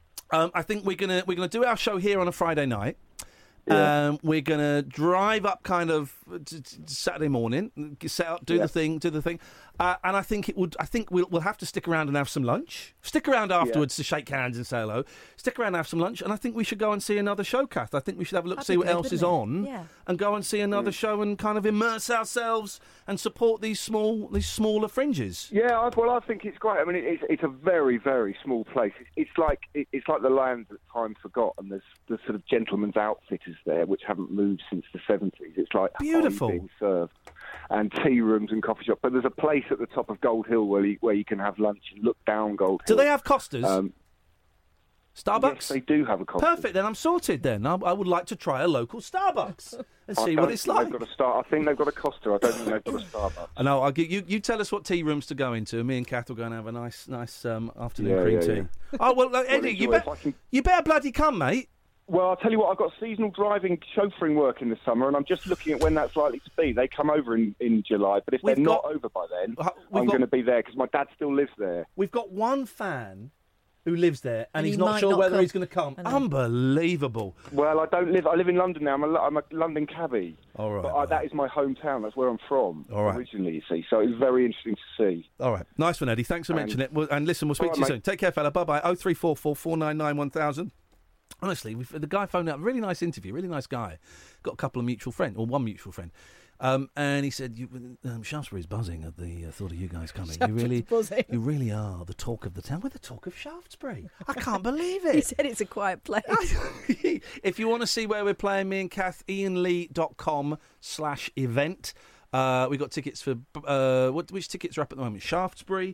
Speaker 7: I think we're gonna do our show here on a Friday night. Yeah. We're going to drive up kind of Saturday morning, set up, do the thing. And I think we'll have to stick around and have some lunch. Stick around afterwards to shake hands and say hello. Stick around and have some lunch. And I think we should go and see another show, Kath. I think we should have a look, see what else is on, and go and see another show and kind of immerse ourselves and support these smaller fringes.
Speaker 15: Yeah, I think it's great. I mean, it's a very, very small place. It's like the land that time forgot, and there's the sort of gentleman's outfitters there, which haven't moved since the 70s. It's like
Speaker 7: beautiful
Speaker 15: being served, and tea rooms and coffee shops. But there's a place at the top of Gold Hill where you can have lunch and look down Gold Hill.
Speaker 7: Do they have Costas? Starbucks?
Speaker 15: Yes, they do have a Costas.
Speaker 7: Perfect, then I'm sorted then. I would like to try a local Starbucks and see what it's like.
Speaker 15: I think they've got a Costa. I don't think they've got a Starbucks.
Speaker 7: I know. I'll give you tell us what tea rooms to go into. Me and Kath will go and have a nice afternoon green tea. Yeah. Oh, well, Eddie, you better bloody come, mate.
Speaker 15: Well, I'll tell you what, I've got seasonal driving chauffeuring work in the summer, and I'm just looking at when that's likely to be. They come over in July, but if they're not over by then, I'm going to be there because my dad still lives there.
Speaker 7: We've got one fan who lives there, and he's not sure whether he's going to come. Unbelievable.
Speaker 15: Well, I live in London now. I'm a London cabbie.
Speaker 7: All right.
Speaker 15: But that is my hometown. That's where I'm from originally, you see. So it's very interesting to see.
Speaker 7: All right. Nice one, Eddie. Thanks for mentioning it. And listen, we'll speak to you soon. Take care, fella. Bye-bye. 0344 499 1000. Honestly, the guy phoned up, really nice interview, really nice guy. Got a couple of mutual friends, or one mutual friend. And he said, Shaftesbury's buzzing at the thought of you guys coming. You really are the talk of the town. We're the talk of Shaftesbury. I can't believe it.
Speaker 8: He said it's a quiet place.
Speaker 7: If you want to see where we're playing, me and Kath, ianlee.com/event. We got tickets for, which tickets are up at the moment? Shaftesbury,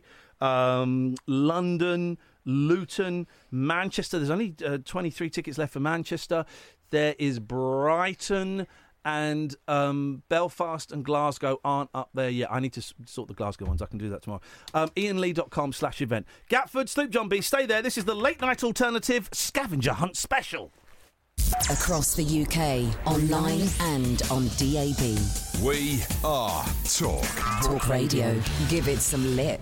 Speaker 7: London, Luton, Manchester. There's only 23 tickets left for Manchester. There is Brighton and Belfast and Glasgow aren't up there yet. I need to sort the Glasgow ones. I can do that tomorrow. ianlee.com/event. Gatford, Sloop John B. Stay there. This is the Late Night Alternative Scavenger Hunt Special.
Speaker 16: Across the UK, online and on DAB.
Speaker 12: We are Talk.
Speaker 16: Talk Radio. Give it some lip.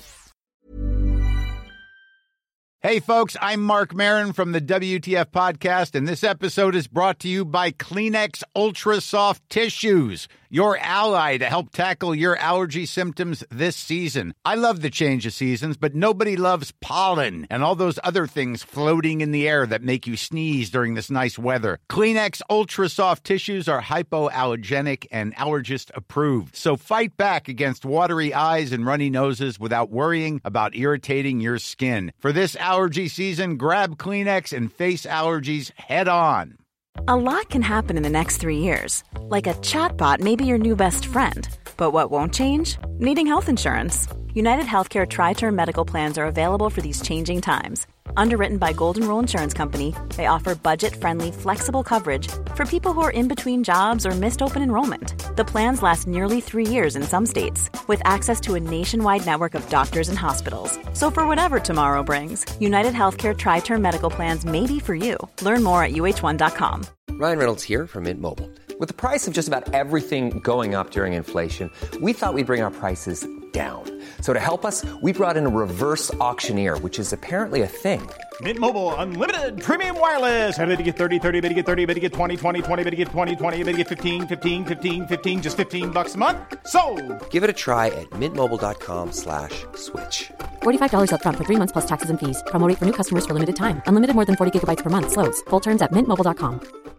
Speaker 17: Hey, folks, I'm Mark Maron from the WTF Podcast, and this episode is brought to you by Kleenex Ultra Soft Tissues. your ally to help tackle your allergy symptoms this season. I love the change of seasons, but nobody loves pollen and all those other things floating in the air that make you sneeze during this nice weather. Kleenex Ultra Soft Tissues are hypoallergenic and allergist approved. So fight back against watery eyes and runny noses without worrying about irritating your skin. For this allergy season, grab Kleenex and face allergies head on.
Speaker 18: A lot can happen in the next 3 years. Like a chatbot may be your new best friend. But what won't change? Needing health insurance. United Healthcare Tri-Term Medical Plans are available for these changing times. Underwritten by Golden Rule Insurance Company, they offer budget-friendly, flexible coverage for people who are in between jobs or missed open enrollment. The plans last nearly 3 years in some states, with access to a nationwide network of doctors and hospitals. So for whatever tomorrow brings, United Healthcare Tri-Term Medical Plans may be for you. Learn more at uh1.com.
Speaker 19: Ryan Reynolds here from Mint Mobile. With the price of just about everything going up during inflation, we thought we'd bring our prices down. So to help us, we brought in a reverse auctioneer, which is apparently a thing.
Speaker 20: Mint Mobile Unlimited Premium Wireless. How to get 30, 30, bit to get 30, bit to get 20, 20, 20, bit to get 20, 20, bit to get 15, 15, 15, 15, just $15 a month? Sold!
Speaker 19: Give it a try at mintmobile.com/switch.
Speaker 21: $45 up front for 3 months plus taxes and fees. Promo rate for new customers for limited time. Unlimited more than 40 gigabytes per month. Slows full terms at mintmobile.com.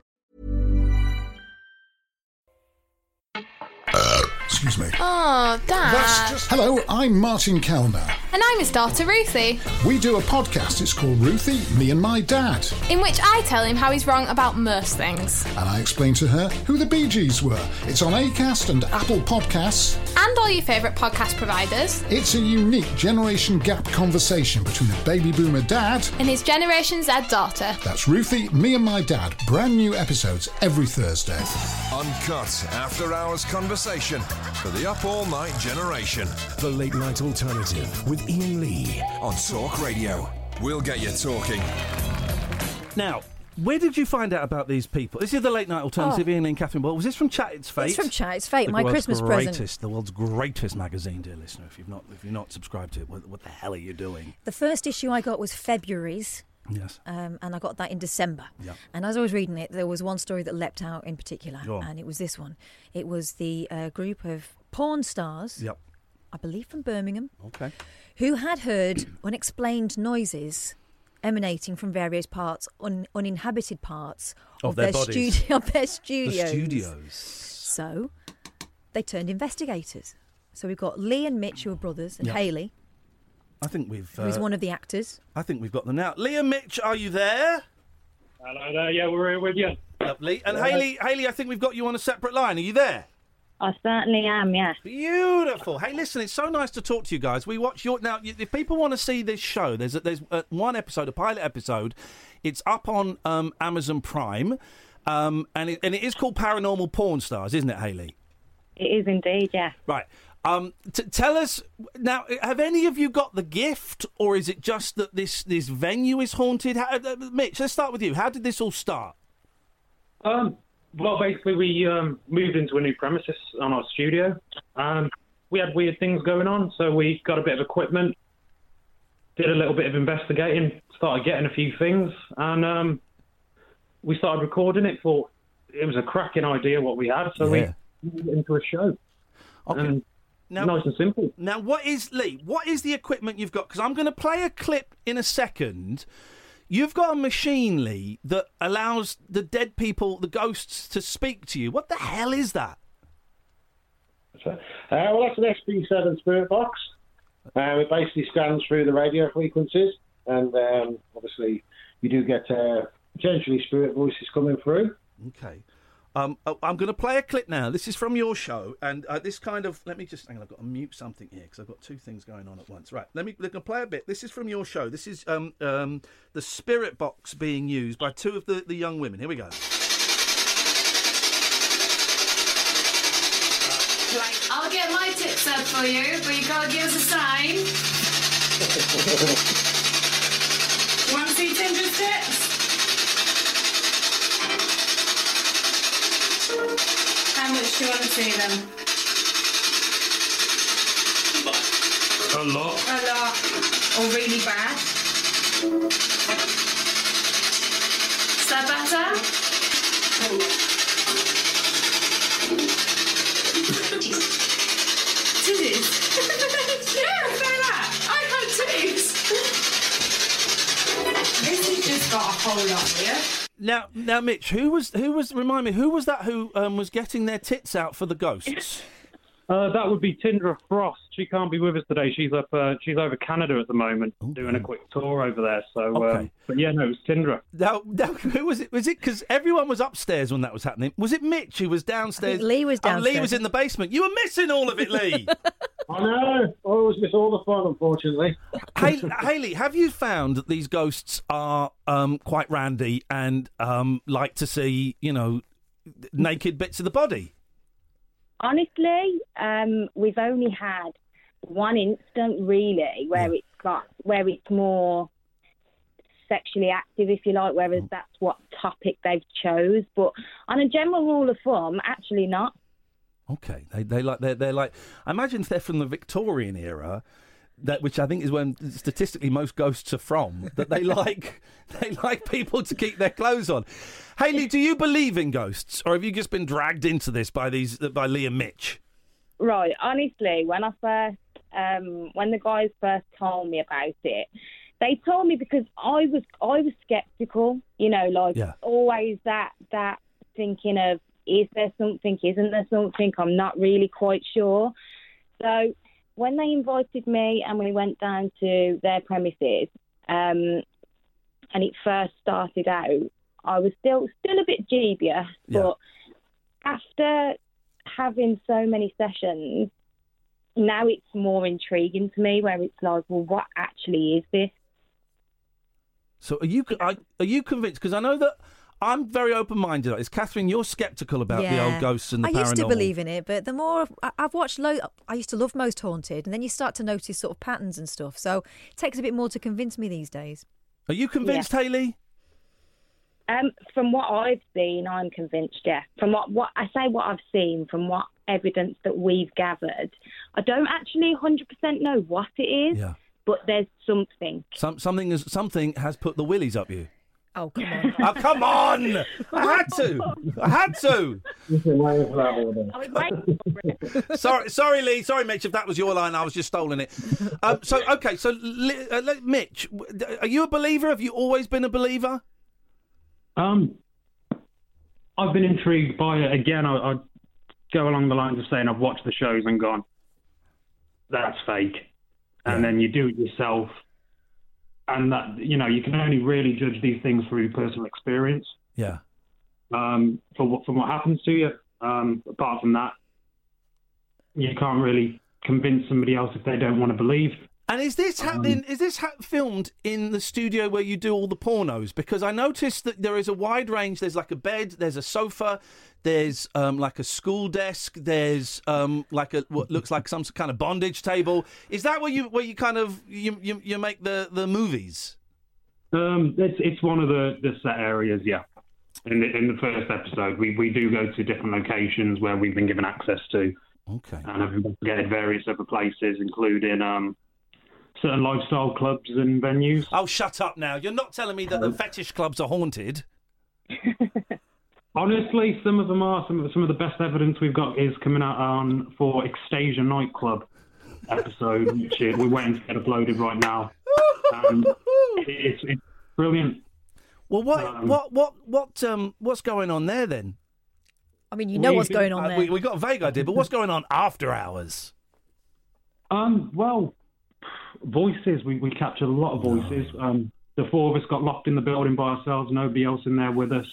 Speaker 22: Excuse me.
Speaker 23: Oh, Dad.
Speaker 22: Hello, I'm Martin Kellner.
Speaker 23: And I'm his daughter, Ruthie.
Speaker 22: We do a podcast. It's called Ruthie, Me and My Dad.
Speaker 23: In which I tell him how he's wrong about most things.
Speaker 22: And I explain to her who the Bee Gees were. It's on Acast and Apple Podcasts.
Speaker 23: And all your favourite podcast providers.
Speaker 22: It's a unique generation gap conversation between a baby boomer dad
Speaker 23: and his Generation Z daughter.
Speaker 22: That's Ruthie, Me and My Dad. Brand new episodes every Thursday.
Speaker 12: Uncut after-hours conversation for the up-all-night generation.
Speaker 4: The Late Night Alternative with Ian Lee
Speaker 12: on Talk Radio. We'll get you talking.
Speaker 7: Now, where did you find out about these people? This is the Late Night Alternative, Ian Lee and Catherine Ball. Was this from Chat It's Fate?
Speaker 8: It's from Chat It's Fate, my Christmas present.
Speaker 7: The world's greatest magazine, dear listener. If you're not subscribed to it, what the hell are you doing?
Speaker 8: The first issue I got was February's.
Speaker 7: Yes.
Speaker 8: And I got that in December.
Speaker 7: Yep.
Speaker 8: And as I was reading it, there was one story that leapt out in particular, and it was this one. It was the group of porn stars,
Speaker 7: yep,
Speaker 8: I believe from Birmingham,
Speaker 7: okay,
Speaker 8: who had heard unexplained noises emanating from various parts, uninhabited parts of their studios.
Speaker 7: The studios.
Speaker 8: So they turned investigators. So we've got Lee and Mitch, who are brothers, and
Speaker 7: Yep.
Speaker 8: Hayley,
Speaker 7: I think we've...
Speaker 8: who's one of the actors.
Speaker 7: I think we've got them now. Lee and Mitch, are you there?
Speaker 24: Hello there, yeah, we're here with you.
Speaker 7: Lovely. And Hayley, I think we've got you on a separate line. Are you there?
Speaker 25: I certainly am, yes.
Speaker 7: Beautiful. Hey, listen, it's so nice to talk to you guys. We watch your... Now, if people want to see this show, there's one episode, a pilot episode. It's up on Amazon Prime, and it is called Paranormal Porn Stars, isn't it, Hayley?
Speaker 25: It is indeed, yeah.
Speaker 7: Right. Tell us, now, have any of you got the gift, or is it just that this venue is haunted? Mitch, let's start with you. How did this all start?
Speaker 24: Well, basically, we moved into a new premises on our studio. We had weird things going on, so we got a bit of equipment, did a little bit of investigating, started getting a few things, and we started recording it. Thought it was a cracking idea what we had, so we moved it into a show.
Speaker 7: Okay. Now,
Speaker 24: nice and simple.
Speaker 7: Now, what is the equipment you've got? Because I'm going to play a clip in a second. You've got a machine, Lee, that allows the dead people, the ghosts, to speak to you. What the hell is that?
Speaker 24: Well, that's an SB7 spirit box. It basically scans through the radio frequencies, and obviously you do get potentially spirit voices coming through.
Speaker 7: Okay. I'm going to play a clip now. This is from your show, and this kind of... Let me just... Hang on, I've got to mute something here, because I've got two things going on at once. Right, let me play a bit. This is from your show. This is the spirit box being used by two of the young women. Here we go.
Speaker 26: Right, I'll get my tits up for you, but you gotta give us a sign. You want to see Tinder's tits? How much do you want to see them?
Speaker 24: A lot.
Speaker 26: A lot. Or really bad? Is that better? got a whole lot here.
Speaker 7: Now, Mitch, who was? Remind me, who was that? Who was getting their tits out for the ghosts?
Speaker 24: That would be Tindra Frost. She can't be with us today. She's over Canada at the moment, doing a quick tour over there. So, but yeah, no, it was Tindra.
Speaker 7: Now, who was it? Was it because everyone was upstairs when that was happening? Was it Mitch who was downstairs?
Speaker 8: I think Lee was downstairs.
Speaker 7: Lee was in the basement. You were missing all of it, Lee.
Speaker 24: I know. I always miss all the fun, unfortunately.
Speaker 7: Hayley, have you found that these ghosts are quite randy and like to see, naked bits of the body?
Speaker 25: Honestly, we've only had one incident really where it's more sexually active, if you like, whereas that's what topic they've chose. But on a general rule of thumb, actually not.
Speaker 7: Okay, they're like. I imagine if they're from the Victorian era, which I think is when statistically most ghosts are from, that they like people to keep their clothes on. Hayley, do you believe in ghosts, or have you just been dragged into this by Lee and Mitch?
Speaker 25: Right, honestly, when the guys first told me about it, they told me because I was sceptical, always that thinking of, is there something, isn't there something, I'm not really quite sure. So when they invited me and we went down to their premises, and it first started out, I was still a bit dubious, but after having so many sessions, now it's more intriguing to me, where it's like, well, what actually is this?
Speaker 7: So are you convinced? Because I know that I'm very open-minded. Is Catherine, you're sceptical about the old ghosts and the paranormal?
Speaker 8: I used to believe in it, but the more I've watched, I used to love Most Haunted, and then you start to notice sort of patterns and stuff. So it takes a bit more to convince me these days.
Speaker 7: Are you convinced, Hayley?
Speaker 25: From what I've seen, I'm convinced. Yeah. From what I've seen, from what evidence that we've gathered, I don't actually 100% know what it is. Yeah. But there's something.
Speaker 7: Something has put the willies up you.
Speaker 8: Oh, come on.
Speaker 7: Oh, come on! I had to! Sorry, Lee. Sorry, Mitch, if that was your line, I was just stolen it. Mitch, are you a believer? Have you always been a believer?
Speaker 24: I've been intrigued by it. Again, I go along the lines of saying I've watched the shows and gone, that's fake. And then you do it yourself. And that, you can only really judge these things through personal experience.
Speaker 7: Yeah.
Speaker 24: From what happens to you. Apart from that, you can't really convince somebody else if they don't want to believe.
Speaker 7: And is this happening? Is this filmed in the studio where you do all the pornos? Because I noticed that there is a wide range. There's like a bed, there's a sofa, there's like a school desk, there's like what looks like some kind of bondage table. Is that where you kind of you make the movies?
Speaker 24: It's one of the set areas, yeah. In the first episode, we do go to different locations where we've been given access to.
Speaker 7: Okay.
Speaker 24: And have investigated various other places, including certain lifestyle clubs and venues.
Speaker 7: Oh, shut up now. You're not telling me that the fetish clubs are haunted.
Speaker 24: Honestly, some of them are. Some of the best evidence we've got is coming out for Extasia nightclub episode, which we're waiting to get uploaded right now. It's brilliant.
Speaker 7: Well, what's going on there then?
Speaker 8: I mean, what's going on there.
Speaker 7: We got a vague idea, but what's going on after hours?
Speaker 24: Well, voices. We captured a lot of voices. The four of us got locked in the building by ourselves. Nobody else in there with us.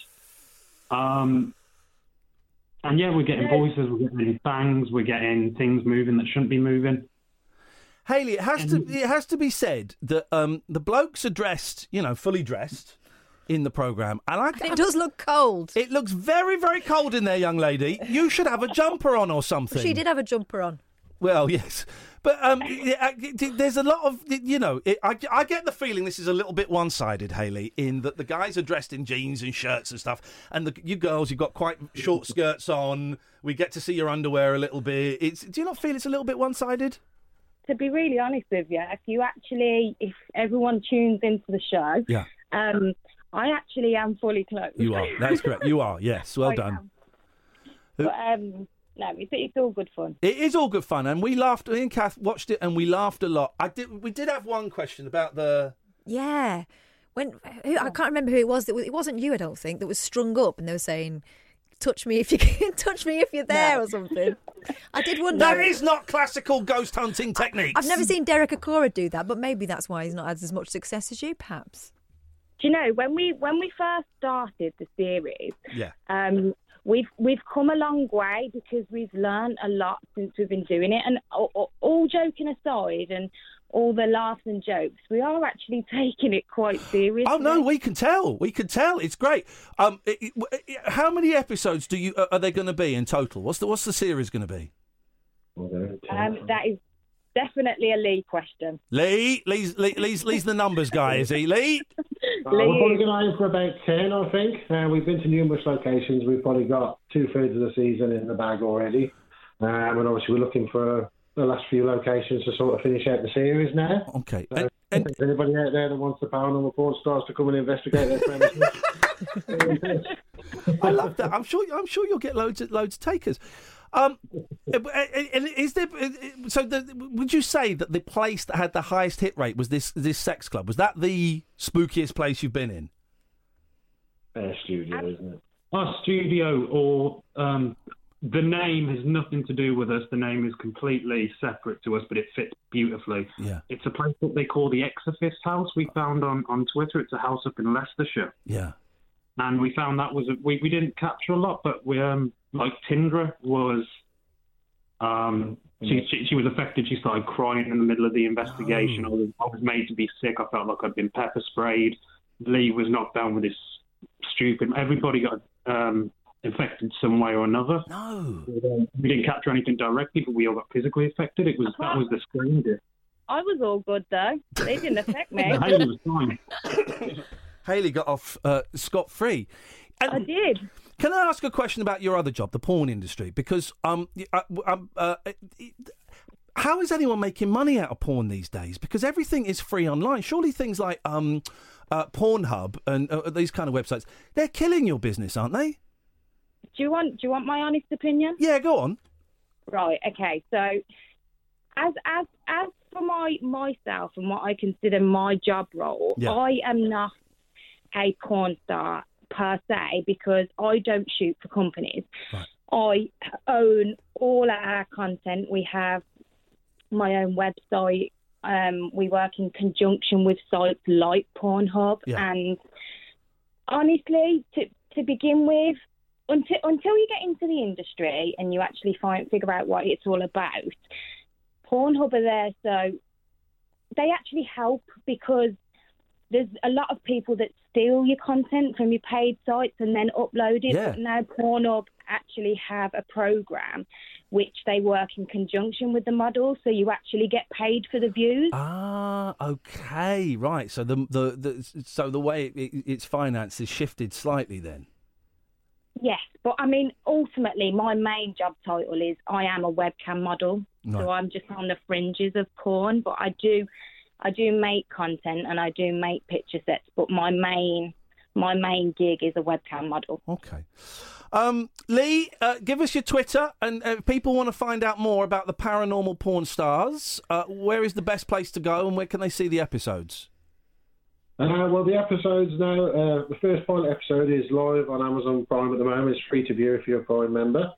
Speaker 24: And yeah, we're getting voices. We're getting bangs. We're getting things moving that shouldn't be moving.
Speaker 7: Hayley, it has to be said that the blokes are dressed, fully dressed in the programme, and
Speaker 8: it does look cold.
Speaker 7: It looks very, very cold in there, young lady. You should have a jumper on or something.
Speaker 8: She did have a jumper on.
Speaker 7: Well, yes. But there's a lot of, I get the feeling this is a little bit one-sided, Hayley, in that the guys are dressed in jeans and shirts and stuff, and you girls, you've got quite short skirts on. We get to see your underwear a little bit. Do you not feel it's a little bit one-sided?
Speaker 25: To be really honest with you, if everyone tunes into the show, I actually am fully clothed.
Speaker 7: You are. That's correct. You are. Yes. Well done.
Speaker 25: But no, it's all good fun.
Speaker 7: It is all good fun, and we laughed. Me and Kath watched it, and we laughed a lot. We did have one question about the.
Speaker 8: Yeah, I can't remember who it was. It wasn't you, I don't think. That was strung up, and they were saying, "Touch me if you can, touch me if you're there," or something. I did wonder.
Speaker 7: That is not classical ghost hunting techniques.
Speaker 8: I've never seen Derek Acora do that, but maybe that's why he's not had as much success as you, perhaps.
Speaker 25: Do you know when we first started the series?
Speaker 7: Yeah.
Speaker 25: We've come a long way because we've learned a lot since we've been doing it. And all joking aside and all the laughs and jokes, we are actually taking it quite seriously.
Speaker 7: Oh, no, we can tell. We can tell. It's great. How many episodes are there going to be in total? What's the series going to be?
Speaker 25: That is definitely a Lee question.
Speaker 7: Lee's the numbers guy, is he? Lee?
Speaker 1: We're probably going to aim for about 10, I think. We've been to numerous locations. We've probably got 2/3 of the season in the bag already. And obviously we're looking for the last few locations to sort of finish out the series now.
Speaker 7: Okay.
Speaker 1: So if there's anybody out there that wants the Paranormal Porn Stars to come and investigate their premises.
Speaker 7: I love that. I'm sure you'll get loads of takers. And is there? Would you say that the place that had the highest hit rate was this sex club? Was that the spookiest place you've been in?
Speaker 1: Our studio, isn't it?
Speaker 24: Our studio, or the name has nothing to do with us. The name is completely separate to us, but it fits beautifully.
Speaker 7: Yeah.
Speaker 24: It's a place that they call the Exorcist House. We found on Twitter. It's a house up in Leicestershire.
Speaker 7: Yeah.
Speaker 24: And we found that we didn't capture a lot, but we like Tindra was she was affected. She started crying in the middle of the investigation.
Speaker 7: Oh.
Speaker 24: I was made to be sick. I felt like I'd been pepper sprayed. Lee was knocked down with this stupid. Everybody got infected some way or another.
Speaker 7: No,
Speaker 24: we didn't capture anything directly, but we all got physically affected. That was the strangest.
Speaker 25: I was all good though. They didn't affect me.
Speaker 24: Hayley was fine.
Speaker 7: Hayley got off scot-free.
Speaker 25: I did.
Speaker 7: Can I ask a question about your other job, the porn industry? Because how is anyone making money out of porn these days? Because everything is free online. Surely things like Pornhub and these kind of websites, they're killing your business, aren't they?
Speaker 25: Do you want my honest opinion?
Speaker 7: Yeah, go on.
Speaker 25: Right. Okay. So, as for myself and what I consider my job role,
Speaker 7: yeah.
Speaker 25: I am not a porn star per se because I don't shoot for companies. Right. I own all our content. We have my own website. We work in conjunction with sites like Pornhub. Yeah. And honestly, to begin with, until you get into the industry and you actually figure out what it's all about, Pornhub are there, so they actually help because there's a lot of people that steal your content from your paid sites and then upload it.
Speaker 7: Yeah.
Speaker 25: But now Pornhub actually have a program which they work in conjunction with the models, so you actually get paid for the views.
Speaker 7: Ah, okay, right. So the way it's financed is shifted slightly then.
Speaker 25: Yes, but I mean, ultimately, my main job title is I am a webcam model, so I'm just on the fringes of porn. But I do make content and I do make picture sets. But my main gig is a webcam model.
Speaker 7: Okay, Lee, give us your Twitter, and if people want to find out more about the Paranormal Porn Stars, where is the best place to go, and where can they see the episodes?
Speaker 1: Well, the episodes now, the first pilot episode is live on Amazon Prime at the moment. It's free to view if you're a Prime member.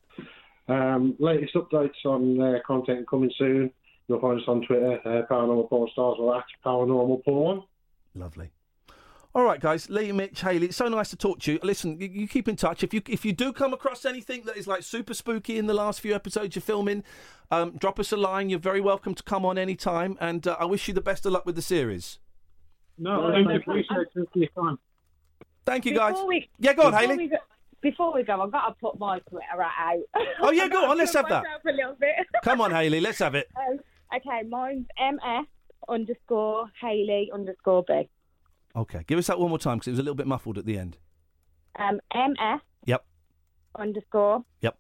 Speaker 1: Latest updates on their content coming soon. You'll find us on Twitter, Paranormal Porn Stars, or at Paranormal Porn.
Speaker 7: Lovely. All right, guys. Lee, Mitch, Hayley, it's so nice to talk to you. Listen, you keep in touch. If you do come across anything that is like super spooky in the last few episodes you're filming, drop us a line. You're very welcome to come on any time, and I wish you the best of luck with the series.
Speaker 24: No, I appreciate your time.
Speaker 7: Thank you, guys.
Speaker 25: Go
Speaker 7: on, Hayley.
Speaker 25: Before we go, I've got to put my Twitter out.
Speaker 7: Oh, yeah, go on. Let's have that.
Speaker 25: A little bit.
Speaker 7: Come on, Hayley. Let's have it.
Speaker 25: Okay, mine's MS_Hayley_B.
Speaker 7: Okay, give us that one more time because it was a little bit muffled at the end.
Speaker 25: MS.
Speaker 7: Yep.
Speaker 25: _
Speaker 7: Yep.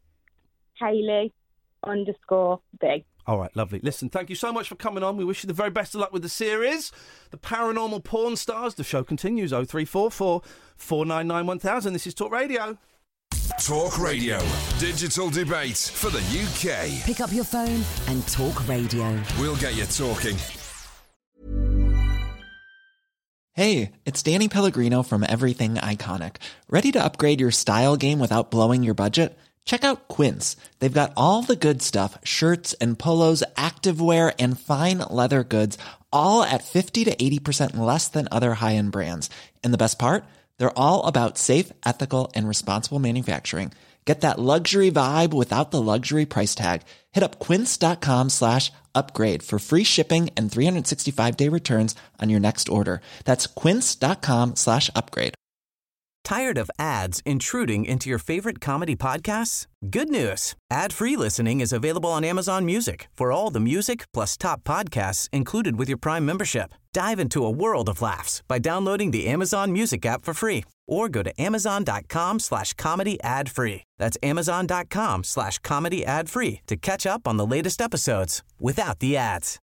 Speaker 25: Hayley_B.
Speaker 7: All right, lovely. Listen, thank you so much for coming on. We wish you the very best of luck with the series. The Paranormal Porn Stars. The show continues. 0344 499 1000. This is Talk Radio.
Speaker 12: Talk Radio. Digital debate for the UK.
Speaker 16: Pick up your phone and talk radio.
Speaker 12: We'll get you talking.
Speaker 2: Hey, it's Danny Pellegrino from Everything Iconic. Ready to upgrade your style game without blowing your budget? Check out Quince. They've got all the good stuff, shirts and polos, activewear, and fine leather goods, all at 50 to 80% less than other high-end brands. And the best part? They're all about safe, ethical, and responsible manufacturing. Get that luxury vibe without the luxury price tag. Hit up quince.com/upgrade for free shipping and 365-day returns on your next order. That's quince.com/upgrade.
Speaker 3: Tired of ads intruding into your favorite comedy podcasts? Good news. Ad-free listening is available on Amazon Music for all the music plus top podcasts included with your Prime membership. Dive into a world of laughs by downloading the Amazon Music app for free or go to amazon.com/comedy ad-free. That's amazon.com/comedy ad-free to catch up on the latest episodes without the ads.